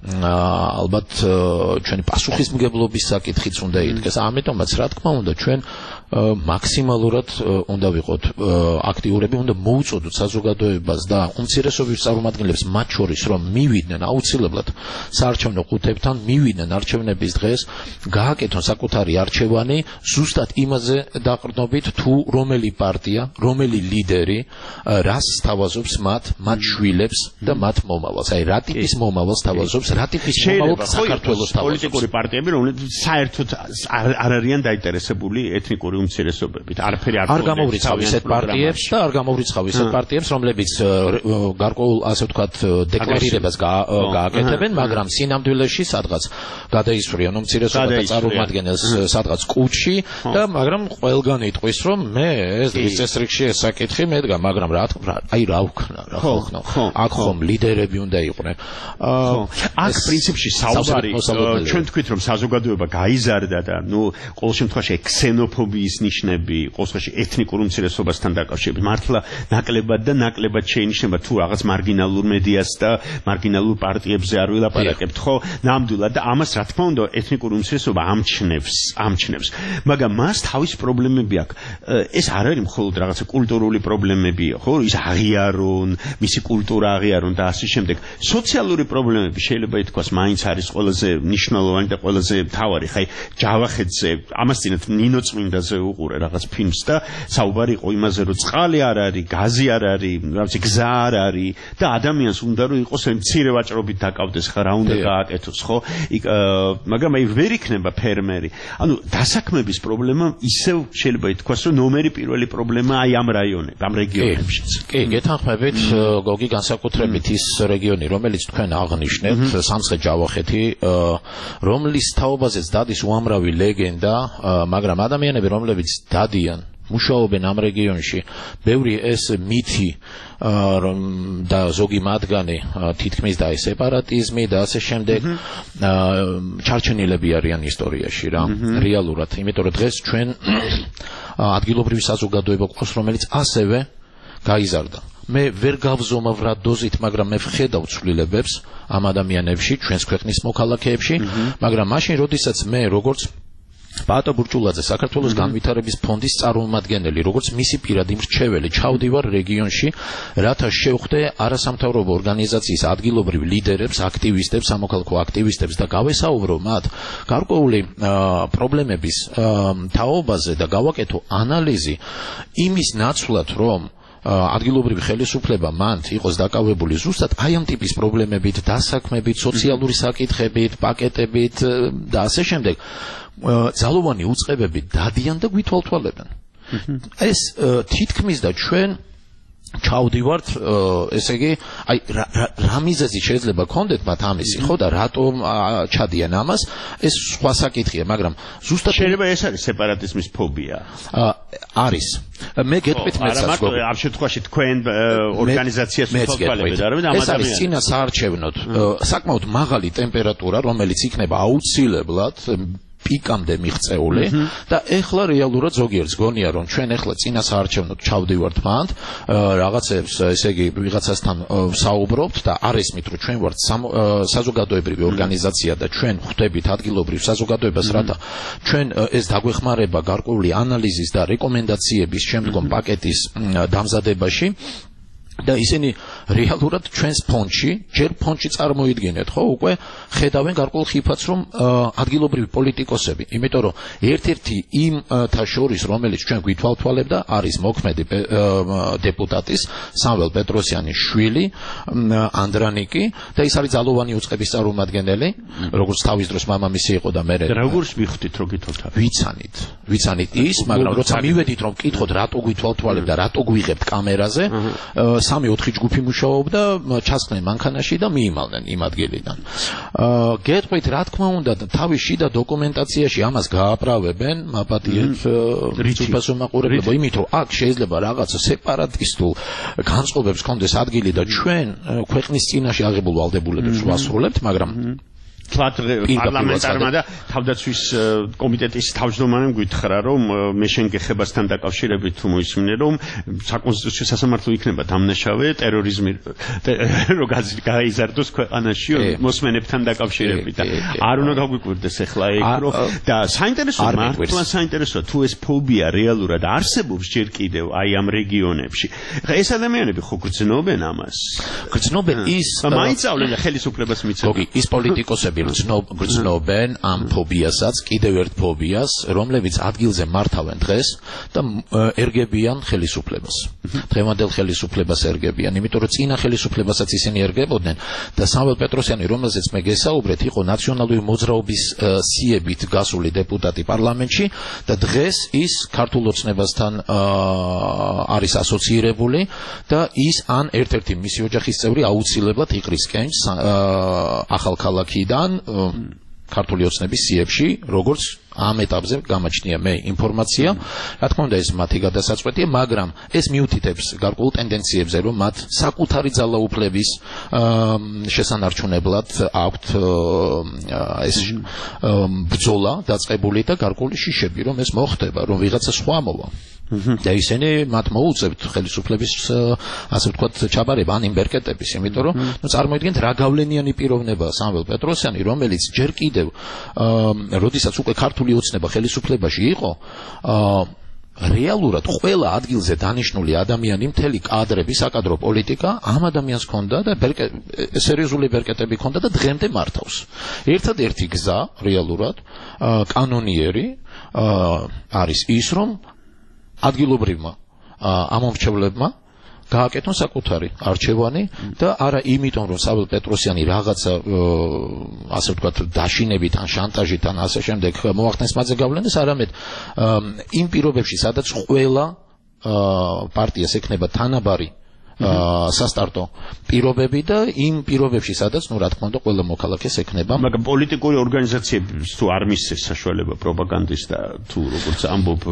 ალბათ ჩვენი პასუხისმგებლობის საკითხიც უნდა იდგეს. ამიტომაც რა თქმა უნდა ჩვენ მაქსიმალურად უნდა ვიყოთ აქტიურები, უნდა მოუწოდოთ საზოგადოებას და უმცირესობების წარმომადგენლებს მათ შორის რომ მივიდნენ აუცილებლად საარჩევნო ყუთებთან, მივიდნენ არჩევნების დღეს, გააკეთონ საკუთარი არჩევანი ზუსტად იმაზე დაყრდნობით თუ რომელი პარტია, რომელი ლიდერი რას სთავაზობს მათ, მათ შვილებს და მათ მომავალს. აი რა ტიპის მომავალს სთავაზობს, რა ტიპის მომავალს საქართველოს პოლიტიკური პარტიები, რომლებიც საერთოდ არ არიან დაინტერესებული ეთნიკური უმცირესობებით. არაფერი არ არ გამოვრიცხავ ისეთ პარტიებს და არ გამოვრიცხავ ისეთ პარტიებს, რომლებიც გარკვეულ ასე ვთქვათ დეკლარირებას გააკეთებენ, მაგრამ სინამდვილეში სადღაც გადაისვრიან უმცირესობათა წარმომადგენელს სადღაც კუჩში და მაგრამ ყველგან იტყვის, რომ მე ეს დღის წესრიგში ეს საკითხი მედგა, მაგრამ რა თქმა უნდა, აი რა ვქნა, რა ხოხნო. აქ ხომ ლიდერები უნდა იყვნენ. აქ პრინციპში საუბარი ჩვენ თქვით, რომ საზოგადოება გაიზარდა და ნუ ყოველ შემთხვევაში ქსენოფობიის ნიშნები, ყოველ შემთხვევაში ეთნიკურ უმცირესობასთან დაკავშირებით მართლა ნაკლებად და ნაკლებად შეინიშნება თუ რაღაც მარგინალურ მედიას და მარგინალურ პარტიებზე არ ვილაპარაკებთ, ხო? ნამდვილად და ამას რა თქმა უნდა ეთნიკური უმცირესობა ამჩნევს, ამჩნევს. მაგრამ მას თავის პრობლემები აქვს. ეს არ არის მხოლოდ რაღაცა კულტურული პრობლემებია, ხო? ის აღიარონ, მისი კულტურა აღიარონ და ასე შემდეგ. სოციალური პრობლემები შეიძლება ითქვას მაინც არის ყველაზე მნიშვნელოვანი და ყველაზე მთავარი. ხაი ჯავახეთზე, ამას წინათ ნინო წმინდაზე უყურე რაღაც ფილმს და საუბარი იყო იმაზე, რომ წყალი არ არის, გაზი არ არის, რაღაც გზა არ არის და ადამიანს უნდა რომ იყოს მცირე ვაჭრობით დაკავდეს ხა რა უნდა გააკეთოს, ხო? მაგრამ აი ვერ იქნება ფერმერი. ანუ დასაქმების პრობლემა ისევ შეიძლება ითქვას, რომ ნომერი პირველი პრობლემა აი ამ რაიონებში, ამ რეგიონებშიც. კი, გეთანხმებით, გოგი განსაკუთრებით ის რეგიონი, რომელიც თქვენ აღნიშნეთ, სამცხე-ჯავახეთი, რომლის თაობაზეც დადის უამრავი ლეგენდა, მაგრამ ადამიანები, რომლებიც დადიან, მუშაობენ ამ რეგიონში, ბევრი ეს მითი და ზოგი მათგანი თითქმის და ეს სეპარატიზმი და ასე შემდეგ ჩარჩენილები არიან ისტორიაში რა, რეალურად, იმიტომ რომ დღეს ჩვენ ადგილობრივი საზოგადოება გვყავს, რომელიც ასევე გაიზარდა. მე ვერ გავზომავ რა დოზით, მაგრამ მე ვხედავ ცვლილებებს ამ ადამიანებში, ჩვენს ქვეყნის მოქალაქეებში, მაგრამ მაშინ, როდესაც მე როგორც ბატო ბურჭულაძე, საქართველოს განვითარების ფონდის წარმომადგენელი, როგორც მისი პირადი მრჩეველი, ჩავდივარ რეგიონში, რათა შევხვდე არასამთავრობო ორგანიზაციის ადგილობრივ ლიდერებს, აქტივისტებს, სამოქალაქო აქტივისტებს და გავესაუბრო მათ გარკვეული პრობლემების თაობაზე და გავაკეთო ანალიზი იმის ნაცვლად, რომ ადგილობრივი ხელისუფლება მან იყოს დაკავებული ზუსტად აი ამ ტიპის პრობლემებით, დასაქმებით, სოციალური საკითხებით, პაკეტებით და ასე შემდეგ. ძალოვანი უწყებები დადიან და გვითვალთვალებენ. ეს თითქმის და ჩვენ ჩავდივართ, ესე იგი, აი რა მიზეზი შეიძლება გქონდეთ მათ ამისი, ხო და რატომ ჩადიან ამას, ეს სხვა საკითხია, მაგრამ ზუსტად შეიძლება ეს არის სეპარატიზმის ფობია. არის. მე გეტყვით მეცაც გოგო. ამ შემთხვევაში თქვენ ორგანიზაციას უთვალთვალებთ, არა, და ამ ეს არის წინა საარჩევნოდ საკმაოდ მაღალი ტემპერატურა, რომელიც იქნება აუცილებლად პიკამდე მიღწეული და ეხლა რეალურად ზოგიერთს გონია რომ ჩვენ ეხლა წინა საარჩევნოდ ჩავდივართ მანდ რაღაცებს ესე იგი ვიღაცასთან საუბრობთ და არ ესმით რომ ჩვენ ვართ საზოგადოებრივი ორგანიზაცია და ჩვენ ხვდებით ადგილობრივ საზოგადოებას რათა ჩვენ ეს დაგვეხმარება გარკვეული ანალიზის და რეკომენდაციების შემდგომ პაკეტის დამზადებაში და ისინი რეალურად ჩვენს ფონდში, ჯერ ფონდში წარმოიდგინეთ, ხო, უკვე ხედავენ გარკვეულ ხიფათს, რომ ადგილობრივი პოლიტიკოსები, იმიტომ რომ ერთ-ერთი იმთა შორის, რომელიც ჩვენ გვითვალთვალებდა, არის მოქმედი დეპუტატის სამվել პეტროსიანის შვილი, ანდრანიკი და ის არის ძალოვანი უწყების წარმომადგენელი, როგორც თავის დროს მამამისი იყო და მე როგორც მიხვდით, რომ გითვალთვალებთ. ვიცანით, ვიცანით ის, მაგრამ როცა მივედით რომ გკითხოთ, რატო გვითვალთვალებთ და რატო გვიღებთ კამერაზე, სამი ოთხი ჯგუფი მუშაობდა, ჩასხდნენ მანქანაში და მიიმალნენ იმ ადგილიდან. გეტყვით, რა თქმა უნდა, თავის შიდა დოკუმენტაციაში ამას გააправებენ, მაპატიეთ რიცხვასო მაყურებლებო, იმით რომ აქ შეიძლება რაღაცა სეპარატისტულ განწყობებს კონდეს ადგილი და ჩვენ ქვეყნის წინაშე აღებულ ვალდებულებებს ვასრულებთ, მაგრამ პარლამენტარმა და თავდაცვის კომიტეტის თავმჯდომარემ გითხრა, რომ მე შენ გეხებასთან დაკავშირებით თუ მოისმინე, რომ საკონსტიტუციო სასამართლო იქნება დამნაშავე ტერორიზმი რო გაიზარდოს ქვეყანაში მოსმენებთან დაკავშირებით და არ უნდა გაგვიკვირდეს ახლა ეგ რომ და საინტერესოა მართლა საინტერესოა თუ ეს ფობია რეალურად არსებობს ჯერ კიდევ აი ამ რეგიონებში. ხა ეს ადამიანები ხო გრძნობენ ამას? გრძნობენ ის მაინცავლენ და ხელისუფლებას მიცემენ. გოგი, ის პოლიტიკოსები გრძნობენ ამ ფობიასაც, კიდევ ერთ ფობიას, რომლებიც ადგილზე მართავენ დღეს და ერგებიან ხელისუფლებას. დღევანდელ ხელისუფლებას ერგებიან, იმიტომ რომ წინა ხელისუფლებასაც ისინი ერგებოდნენ და სამվել პეტროსიანი, რომელზეც მე გესაუბრეთ, იყო ნაციონალური მოძრაობის სიებით გასული დეპუტატი პარლამენტში და დღეს ის ქართულ ოცნებასთან არის ასოცირებული და ის ან ერთ-ერთი მისი ოჯახის წევრი აუცილებლად იყრის კენჭს ახალქალაქიდან ქართული ოცნების სიებში, როგორც ამ ეტაპზე გამაჩნია მე ინფორმაცია, რა თქმა უნდა ეს მათი გადასაწყვეტია, მაგრამ ეს მიუთითებს გარკვეულ ტენდენციებზე, რომ მათ საკუთარი ძალაუფლების შესანარჩუნებლად აქვთ ეს ბრძოლა დაწყებული და გარკვეული შიშები, რომ ეს მოხდება, რომ ვიღაცა სხვა მოვა. და ისინი მათ მოუწევთ ხელისუფლების ასე ვთქვათ ჩაბარება ან იმბერკეტების, იმიტომ რომ ნუ წარმოიდგინეთ რა გავლენიანი პიროვნებაა სამվել პეტროსიანი, რომელიც ჯერ კიდევ როდესაც უკვე ქართული ოცნება ხელისუფლებაში იყო, რეალურად ყველა ადგილზე დანიშნული ადამიანი მთელი კადრები, საკადრო პოლიტიკა ამ ადამიანს ჰქონდა და სერიოზული ბერკეტები ჰქონდა და დღემდე მართავს. ერთადერთი გზა რეალურად კანონიერი არის ის, რომ ადგილობრივმა ამომრჩევლებმა გააკეთონ საკუთარი არჩევანი და არა იმიტომ რომ საველე პეტროსიანი რაღაცა ასე ვთქვათ დაშინებით ან შანტაჟით ან ასე შემდეგ მოახდენს მათზე გავლენას, არამედ იმ პირობებში სადაც ყველა პარტიას ექნება თანაბარი სასტარტო პირობები და იმ პირობებში სადაც ნუ რა თქმა უნდა ყველა მოქალაქეს ექნება. მაგრამ პოლიტიკური ორგანიზაციების თუ არ მისცეს საშუალება პროპაგანდის და თუ როგორც ამბობ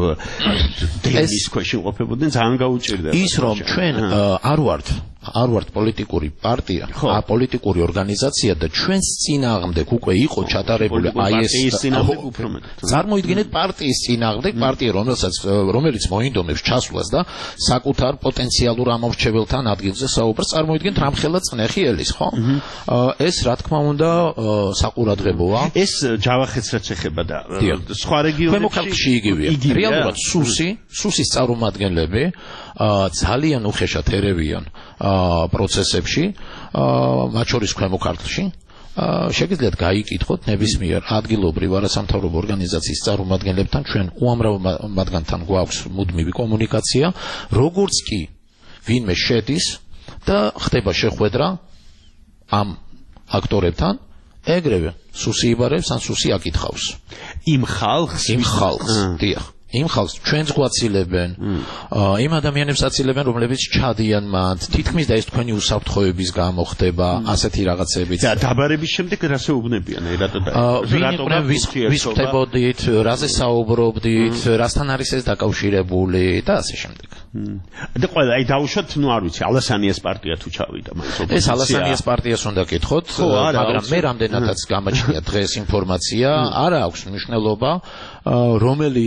დენის ქვეშ იმყოფებოდნენ ძალიან გაუჭირდება. ის რომ ჩვენ არ ვართ არ ვართ პოლიტიკური პარტია, ა პოლიტიკური ორგანიზაცია და ჩვენს წინააღმდეგ უკვე იყო ჩატარებული აი ეს წარმოიდგინეთ პარტიის წინააღმდეგ პარტია რომელსაც რომელიც მოინდომებს ჩასვლას და საკუთარ პოტენციალურ ამორჩეველთან ადგილზე საუბრს, წარმოიდგინეთ რამხელა წნეხი ელის, ხო? ეს რა თქმა უნდა საყურადღებოა. ეს ჯავახეთს რაც ეხება და სხვა რეგიონებში ქვემო ქართლში იგივეა. რეალურად სუსი, სუსის წარმომადგენლები ძალიან უხეშად ერევიან პროცესებში, მათ შორის ქვემო ქართლში. შეგიძლიათ გაიკითხოთ ნებისმიერ ადგილობრივ არასამთავრობო ორგანიზაციის წარმომადგენლებთან, ჩვენ უამრავ მათგანთან გვაქვს მუდმივი კომუნიკაცია, როგორც კი ვინმე შედის და ხდება შეხვედრა ამ აქტორებთან, ეგრევე სუსი იბარებს ან სუსი აკითხავს. იმ ხალხს, იმ ხალხს, დიახ. იმ ხალხს ჩვენს გვაცილებენ, იმ ადამიანებს აცილებენ, რომლებიც ჩადიან მათ, თითქმის და ეს თქვენი უსაფრთხოების გამო ხდება, ასეთი რაღაცებიც. და დაბარების შემდეგ რასე უბნებიან, რატო და რატომ ვის ხდებოდით, რაზე საუბრობდით, რასთან არის ეს დაკავშირებული და ასე შემდეგ. და ყველა აი დავუშვათ, ნუ არ ვიცი, ალასანიას პარტია თუ ჩავიდა მაინც. ეს ალასანიას პარტიას უნდა გითხოთ, მაგრამ მე რამდენადაც გამაჩნია დღეს ინფორმაცია, არა აქვს მნიშვნელობა, რომელი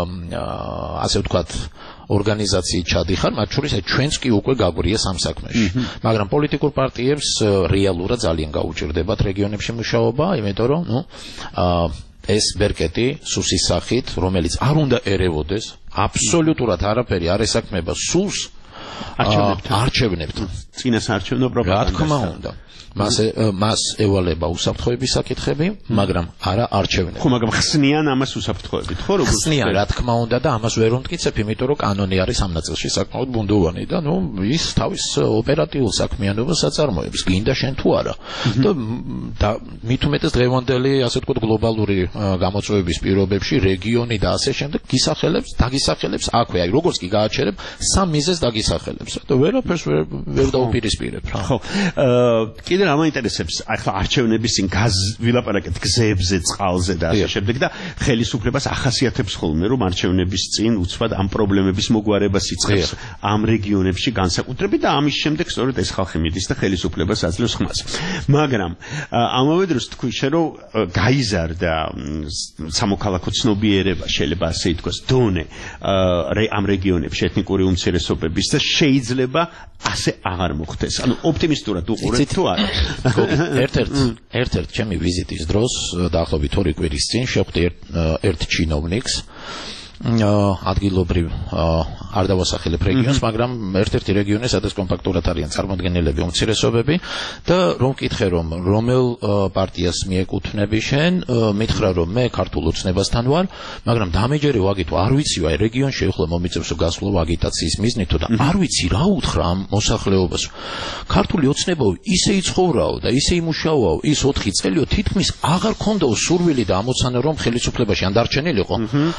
ასე ვთქვათ ორგანიზაციით ჩადიხარ, მათ შორის ჩვენც კი უკვე გაგვრია სამ საქმეში. მაგრამ პოლიტიკურ პარტიებს რეალურად ძალიან გაუჭირდებათ რეგიონებში მუშაობა, იმიტომ რომ ნუ ეს ბერკეტი სუსის სახით, რომელიც არ უნდა ერევოდეს, აბსოლუტურად არაფერი არ ესაქმება სულს არჩევნებთან. წინასაარჩევნო პროპაგანდას. რა თქმა უნდა. მას მას ევალება უსაფრთხოების საკითხები, მაგრამ არა არჩევნები. ხო, მაგრამ ხსნიან ამას უსაფრთხოებით, ხო, როგორც ხსნიან, რა თქმა უნდა და ამას ვერ უმტკიცებ, იმიტომ რომ კანონი არის ამ ნაწილში საკმაოდ ბუნდოვანი და ნუ ის თავის ოპერატიულ საქმიანობას აწარმოებს, გინდა შენ თუ არა. და მით უმეტეს დღევანდელი, ასე ვთქვათ, გლობალური გამოწვევების პირობებში რეგიონი და ასე შემდეგ გისახელებს, დაგისახელებს აქვე, აი როგორც კი გააჩერებ, სამ მიზეზს დაგისახელებს და ვერაფერს ვერ დაუპირისპირებ რა. ხო, კიდე რა მაინტერესებს, ახლა არჩევნების წინ ვილაპარაკეთ გზებზე, წყალზე და ასე შემდეგ და ხელისუფლებას ახასიათებს ხოლმე, რომ არჩევნების წინ უცბად ამ პრობლემების მოგვარებას იწყებს ამ რეგიონებში განსაკუთრებით და ამის შემდეგ სწორედ ეს ხალხი მიდის და ხელისუფლებას აძლევს ხმას. მაგრამ ამავე დროს თქვი შე რომ გაიზარდა სამოქალაქო ცნობიერება, შეიძლება ასე ითქვას, დონე ამ რეგიონებში ეთნიკური უმცირესობების და შეიძლება ასე აღარ მოხდეს. ანუ ოპტიმისტურად უყურებ თუ არა? ერთ-ერთ ერთ-ერთ ჩემი ვიზიტის დროს დაახლოებით ორი კვირის წინ შეხვდი ერთ ჩინოვნიკს ადგილობრივ არ დავასახელებ რეგიონს, მაგრამ ერთ-ერთი რეგიონი, სადაც კომპაქტურად არიან წარმოდგენილები უმცირესობები და რომ მკითხე რომ რომელ პარტიას მიეკუთვნები შენ, მითხრა რომ მე ქართულ ოცნებასთან ვარ, მაგრამ დამეჯერე ვაგითო, არ ვიცი აი რეგიონში ეხლა მომიწევს გასვლა აგიტაციის მიზნით და არ ვიცი რა უთხრა ამ მოსახლეობას. ქართული ოცნება ისე იცხოვრაო და ისე იმუშაოაო ის ოთხი წელიო თითქმის აღარ ქონდაო სურვილი და ამოცანა რომ ხელისუფლებაში ან დარჩენილიყო.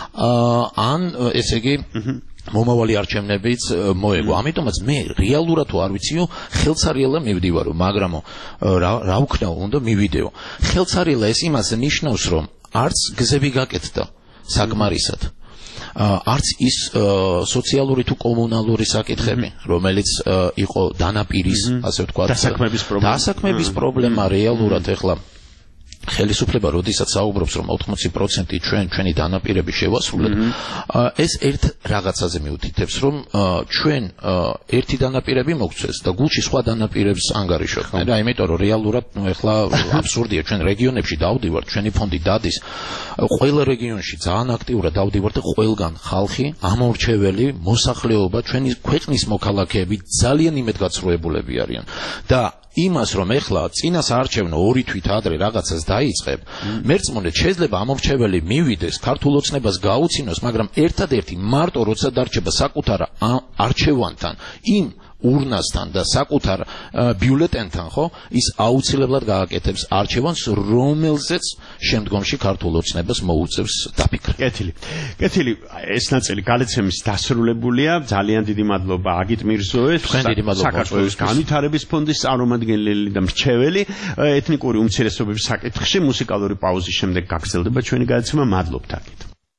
ან ესე იგი მომავალი არჩევნებიც მოეგო. ამიტომაც მე რეალურად თუ არ ვიციო, ხელცარიელა მივდივარო, მაგრამ რა ვქნაო, უნდა მივიდეო. ხელცარიელა ეს იმას ნიშნავს, რომ არც გზები გაკეთდა საკმარისად. არც ის სოციალური თუ კომუნალური საკითხები, რომელიც იყო დანაპირის, ასე ვთქვათ, დასაქმების პრობლემა. დასაქმების პრობლემა რეალურად ეხლა ხელისუფლება როდესაც საუბრობს რომ ოთხმოცი პროცენტი ჩვენ ჩვენი დანაპირები შევასრულეთ, ეს ერთ რაღაცაზე მიუთითებს რომ ჩვენ ერთი დანაპირები მოგცეს და გულში სხვა დანაპირებს ანგარიშობთ და იმიტომ რომ რეალურად ნუ ეხლა აბსურდია ჩვენ რეგიონებში დავდივართ, ჩვენი ფონდი დადის ყველა რეგიონში ძალიან აქტიურად დავდივართ და ყველგან ხალხი, ამორჩეველი, მოსახლეობა, ჩვენი ქვეყნის მოქალაქეები ძალიან იმედგაცრუებულები არიან და იმას რომ ეხლა წინას არჩევნო ორი თვით ადრე რაღაცას დაიწყებ, მერწმუნეთ შეიძლება ამორჩეველი მივიდეს, ქართულ ოცნებას გაუცინოს, მაგრამ ერთადერთი მარტო როცა დარჩება საკუთარ არჩევანთან, იმ ურნასთან და საკუთარ ბიულეტენთან, ხო, ის აუცილებლად გააკეთებს არჩევანს, რომელზეც შემდგომში ქართულ ოცნებას მოუწევს დაფიქრება. კეთილი. კეთილი, ეს ნაწილი გადაცემის დასრულებულია. ძალიან დიდი მადლობა აგით მირზოეს, საქართველოს განვითარების ფონდის წარმომადგენელი და მრჩეველი, ეთნიკური უმცირესობების საკითხში მუსიკალური პაუზის შემდეგ გაგრძელდება ჩვენი გადაცემა. მადლობთ აგით.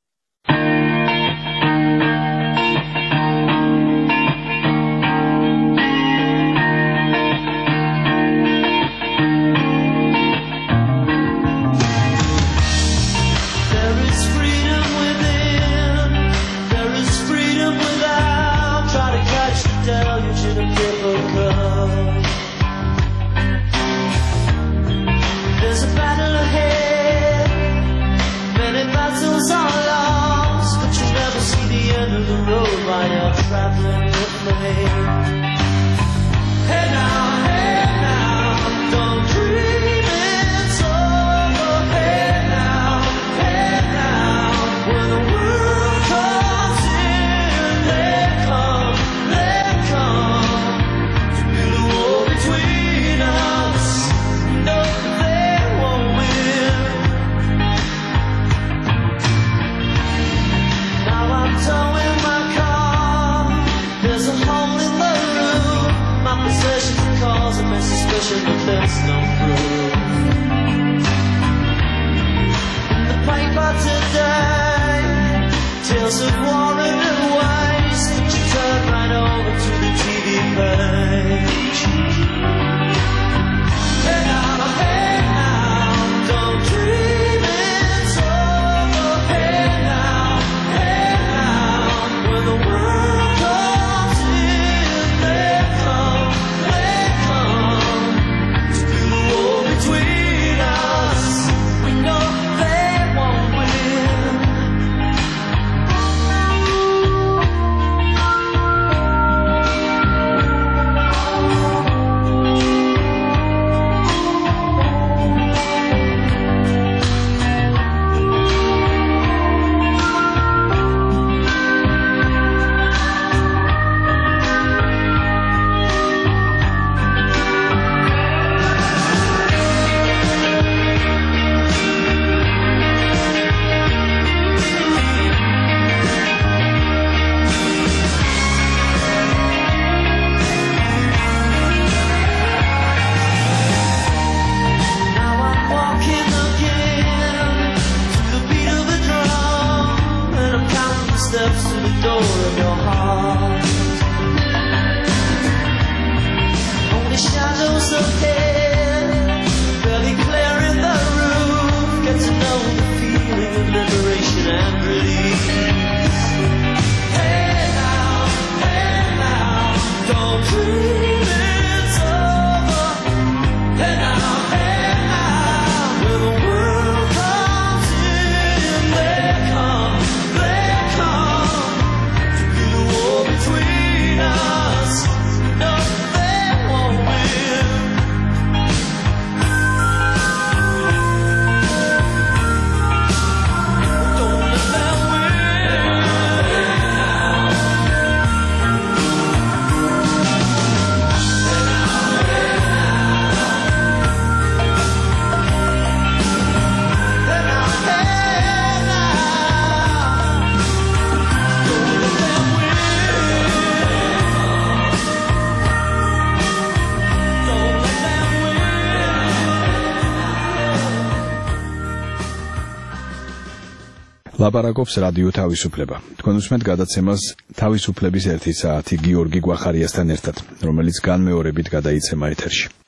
ლაპარაკობს რადიო თავისუფლება. თქვენ უსმენთ გადაცემას თავისუფლების ერთი საათი გიორგი გვახარიასთან ერთად, რომელიც განმეორებით გადაიცემა ეთერში.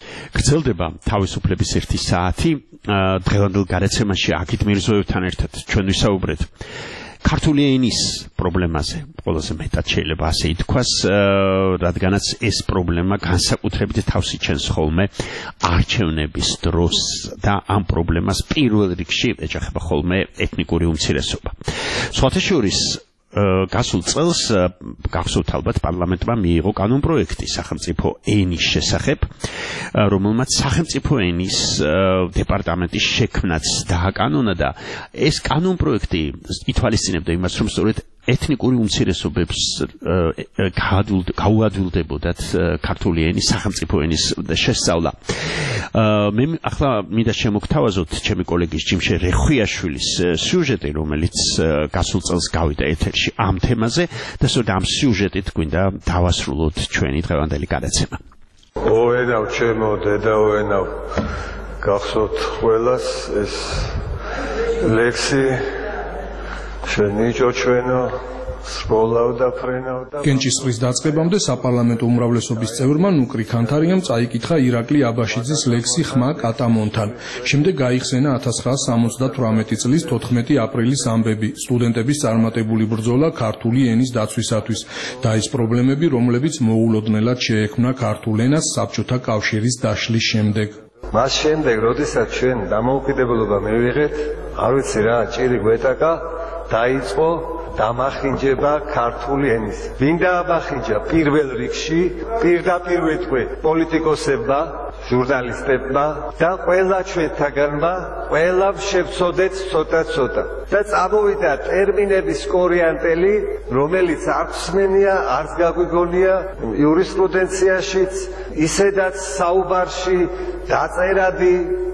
გრძელდება თავისუფლების ერთი საათი დღევანდელ გადაცემაში აკით მირზოევთან ერთად ჩვენ ვისაუბრეთ ქართული ენის პრობლემაზე ყველაზე მეტად შეიძლება ასე ითქვას, რადგანაც ეს პრობლემა განსაკუთრებით თავს იჩენს ხოლმე არჩევნების დროს და ამ პრობლემას პირველ რიგში ეჯახება ხოლმე ეთნიკური უმცირესობა. სხვათა შორის გასულ წელს გახსოვთ ალბათ პარლამენტმა მიიღო კანონპროექტი სახელმწიფო ენის შესახებ, რომელმაც სახელმწიფო ენის დეპარტამენტის შექმნაც დააკანონა და ეს კანონპროექტი ითვალისწინებდა იმას, რომ სწორედ ეთნიკური უმცირესობებს გაუადვილდებოდათ ქართული ენის სახელმწიფო ენის შესწავლა. მე ახლა მინდა შემოგთავაზოთ ჩემი კოლეგის ჯიმშე რეხვიაშვილის სიუჟეტი, რომელიც გასულ წელს გავიდა ეთერში ამ თემაზე და სწორედ ამ სიუჟეტით გვინდა დავასრულოთ ჩვენი დღევანდელი გადაცემა. ოენავ ჩემო დედაოენავ, გახსოვთ ყველას ეს ლექსი შენი ჯოჩვენო სროლავ და ფრენავ და კენჭისყრის დაწყებამდე საპარლამენტო უმრავლესობის წევრმა ნუკრი ქანთარიამ წაიკითხა ირაკლი აბაშიძის ლექსი ხმა კატამონთან. შემდეგ გაიხსენა ათას ცხრაას სამოცდათვრამეტი წლის თოთხმეტი აპრილის ამბები, სტუდენტების წარმატებული ბრძოლა ქართული ენის დაცვისათვის და ის პრობლემები, რომლებიც მოულოდნელად შეექმნა ქართულ ენას საბჭოთა კავშირის დაშლის შემდეგ. მას შემდეგ, როდესაც ჩვენ დამოუკიდებლობა მივიღეთ, არ ვიცი რა, ჭირი გვეტაკა დაიწყო დამახინჯება ქართული ენის. ვინ დაამახინჯა პირველ რიგში? პირდაპირ ვეთქვე პოლიტიკოსებმა, ჟურნალისტებმა და ყველა ჩვენთაგანმა, ყველამ შევწოდეთ ცოტა-ცოტა. და წამოვიდა ტერმინების კორიანტელი, რომელიც არც მსმენია, არც გაგვიგონია იურისპრუდენციაშიც, ისედაც საუბარში დაწერადი,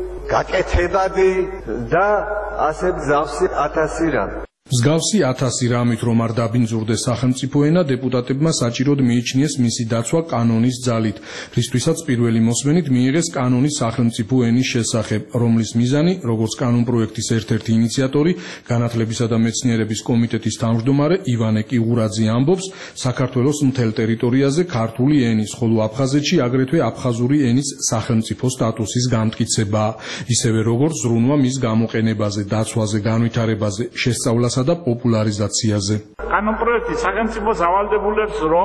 გაკეთებადი და ასე მსგავსი ათასი რამ. მსგავსი ათასი რამით რომ არ დაბინძურდეს სახელმწიფო ენა, დეპუტატებმა საჭიროდ მიიჩნიეს მისი დაცვა კანონის ძალით, რისთვისაც პირველი მოსმენით მიიღეს კანონის სახელმწიფო ენის შესახებ, რომლის მიზანი, როგორც კანონპროექტის ერთ-ერთი ინიციატორი, განათლებისა და მეცნიერების კომიტეტის თავმჯდომარე ივანე კიღურაძე ამბობს, საქართველოს მთელ ტერიტორიაზე ქართული ენის, ხოლო აფხაზეთში აგრეთვე აფხაზური ენის სახელმწიფო სტატუსის განმტკიცებაა, ისევე როგორც ზრუნვა მის გამოყენებაზე, დაცვაზე, განვითარებაზე, შესწავლასა და პოპულარიზაციაზე. კანონპროექტი სახელმწიფოს ავალდებულებს, რომ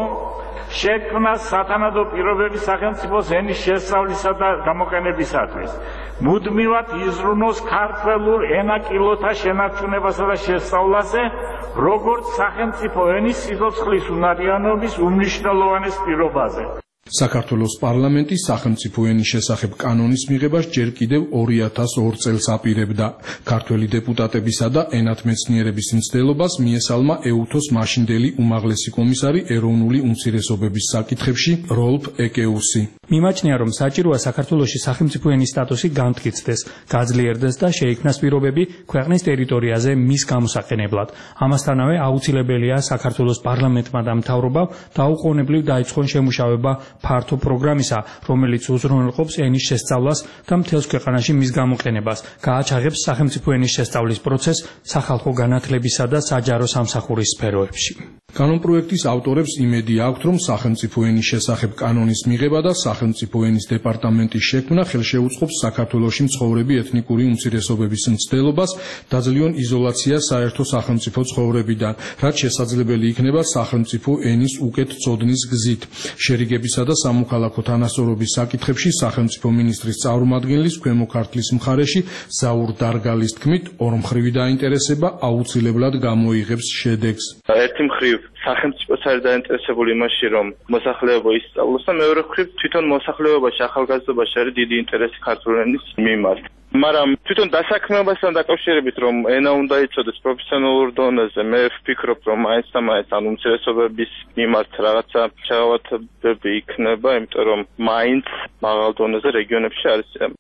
შექმნას სათანადო პირობები სახელმწიფოს ენის შესწავლისა და გამოყენებისათვის. მუდმივად იზრუნოს ქართველურ ენაკილოთა შენარჩუნებასა და შესწავლაზე, როგორც სახელმწიფო ენის სიცოცხლის უნარიანობის უმნიშვნელოვანეს პირობაზე. საქართველოს პარლამენტი სახელმწიფო ენის შესახებ კანონის მიღებას ჯერ კიდევ ორი ათას ორ წელს აპირებდა. ქართველი დეპუტატებისა და ენათმეცნიერების მცდელობას მიესალმა ეუთოს მაშინდელი უმაღლესი კომისარი ეროვნული უმცირესობების საკითხებში როლფ ეკეუსი. მიმაჩნია, რომ საჭიროა საქართველოში სახელმწიფო ენის სტატუსი განმტკიცდეს, გაძლიერდეს და შეიქმნას პირობები ქვეყნის ტერიტორიაზე მის გამოსაყენებლად. ამასთანავე აუცილებელია საქართველოს პარლამენტმა და მთავრობამ დაუყოვნებლივ დაიწყონ შემუშავება ფართო პროგრამისა, რომელიც უზრუნველყოფს ენის შესწავლას და მთელს ქვეყანაში მის გამოყენებას, გააჩაღებს სახელმწიფო ენის შესწავლის პროცესს სახალხო განათლებისა და საჯარო სამსახურის სფეროებში. კანონპროექტის ავტორებს იმედი აქვთ, რომ სახელმწიფო ენის შესახებ კანონის მიღება და სახელმწიფო ენის დეპარტამენტის შექმნა ხელშეუწყობს საქართველოში მცხოვრები ეთნიკური უმცირესობების მცდელობას, დაძლიონ იზოლაციას საერთო სახელმწიფო ცხოვრებიდან, რაც შესაძლებელი იქნება სახელმწიფო ენის უკეთ წოდნის გზით. შერიგებისა და სამოქალაქო თანასწორობის საკითხებში სახელმწიფო მინისტრის წარმომადგენლის ქვემო ქართლის მხარეში ზაურ დარგალის თქმით, ორმხრივი დაინტერესება აუცილებლად გამოიღებს შედეგს. ერთი მხრივ სახელმწიფოც არის დაინტერესებული იმაში, რომ მოსახლეობა ისწავლოს და მეორე მხრივ თვითონ მოსახლეობაში, ახალგაზრდობაში არის დიდი ინტერესი ქართული ენის მიმართ. მაგრამ თვითონ დასაქმებასთან დაკავშირებით, რომ ენა უნდა იცოდეს პროფესიონალურ დონეზე, მე ვფიქრობ, რომ მაინც და მაინც ან უმცირესობების მიმართ რაღაცა ჩავათებები იქნება, იმიტომ რომ მაინც მაღალ დონეზე რეგიონებში არის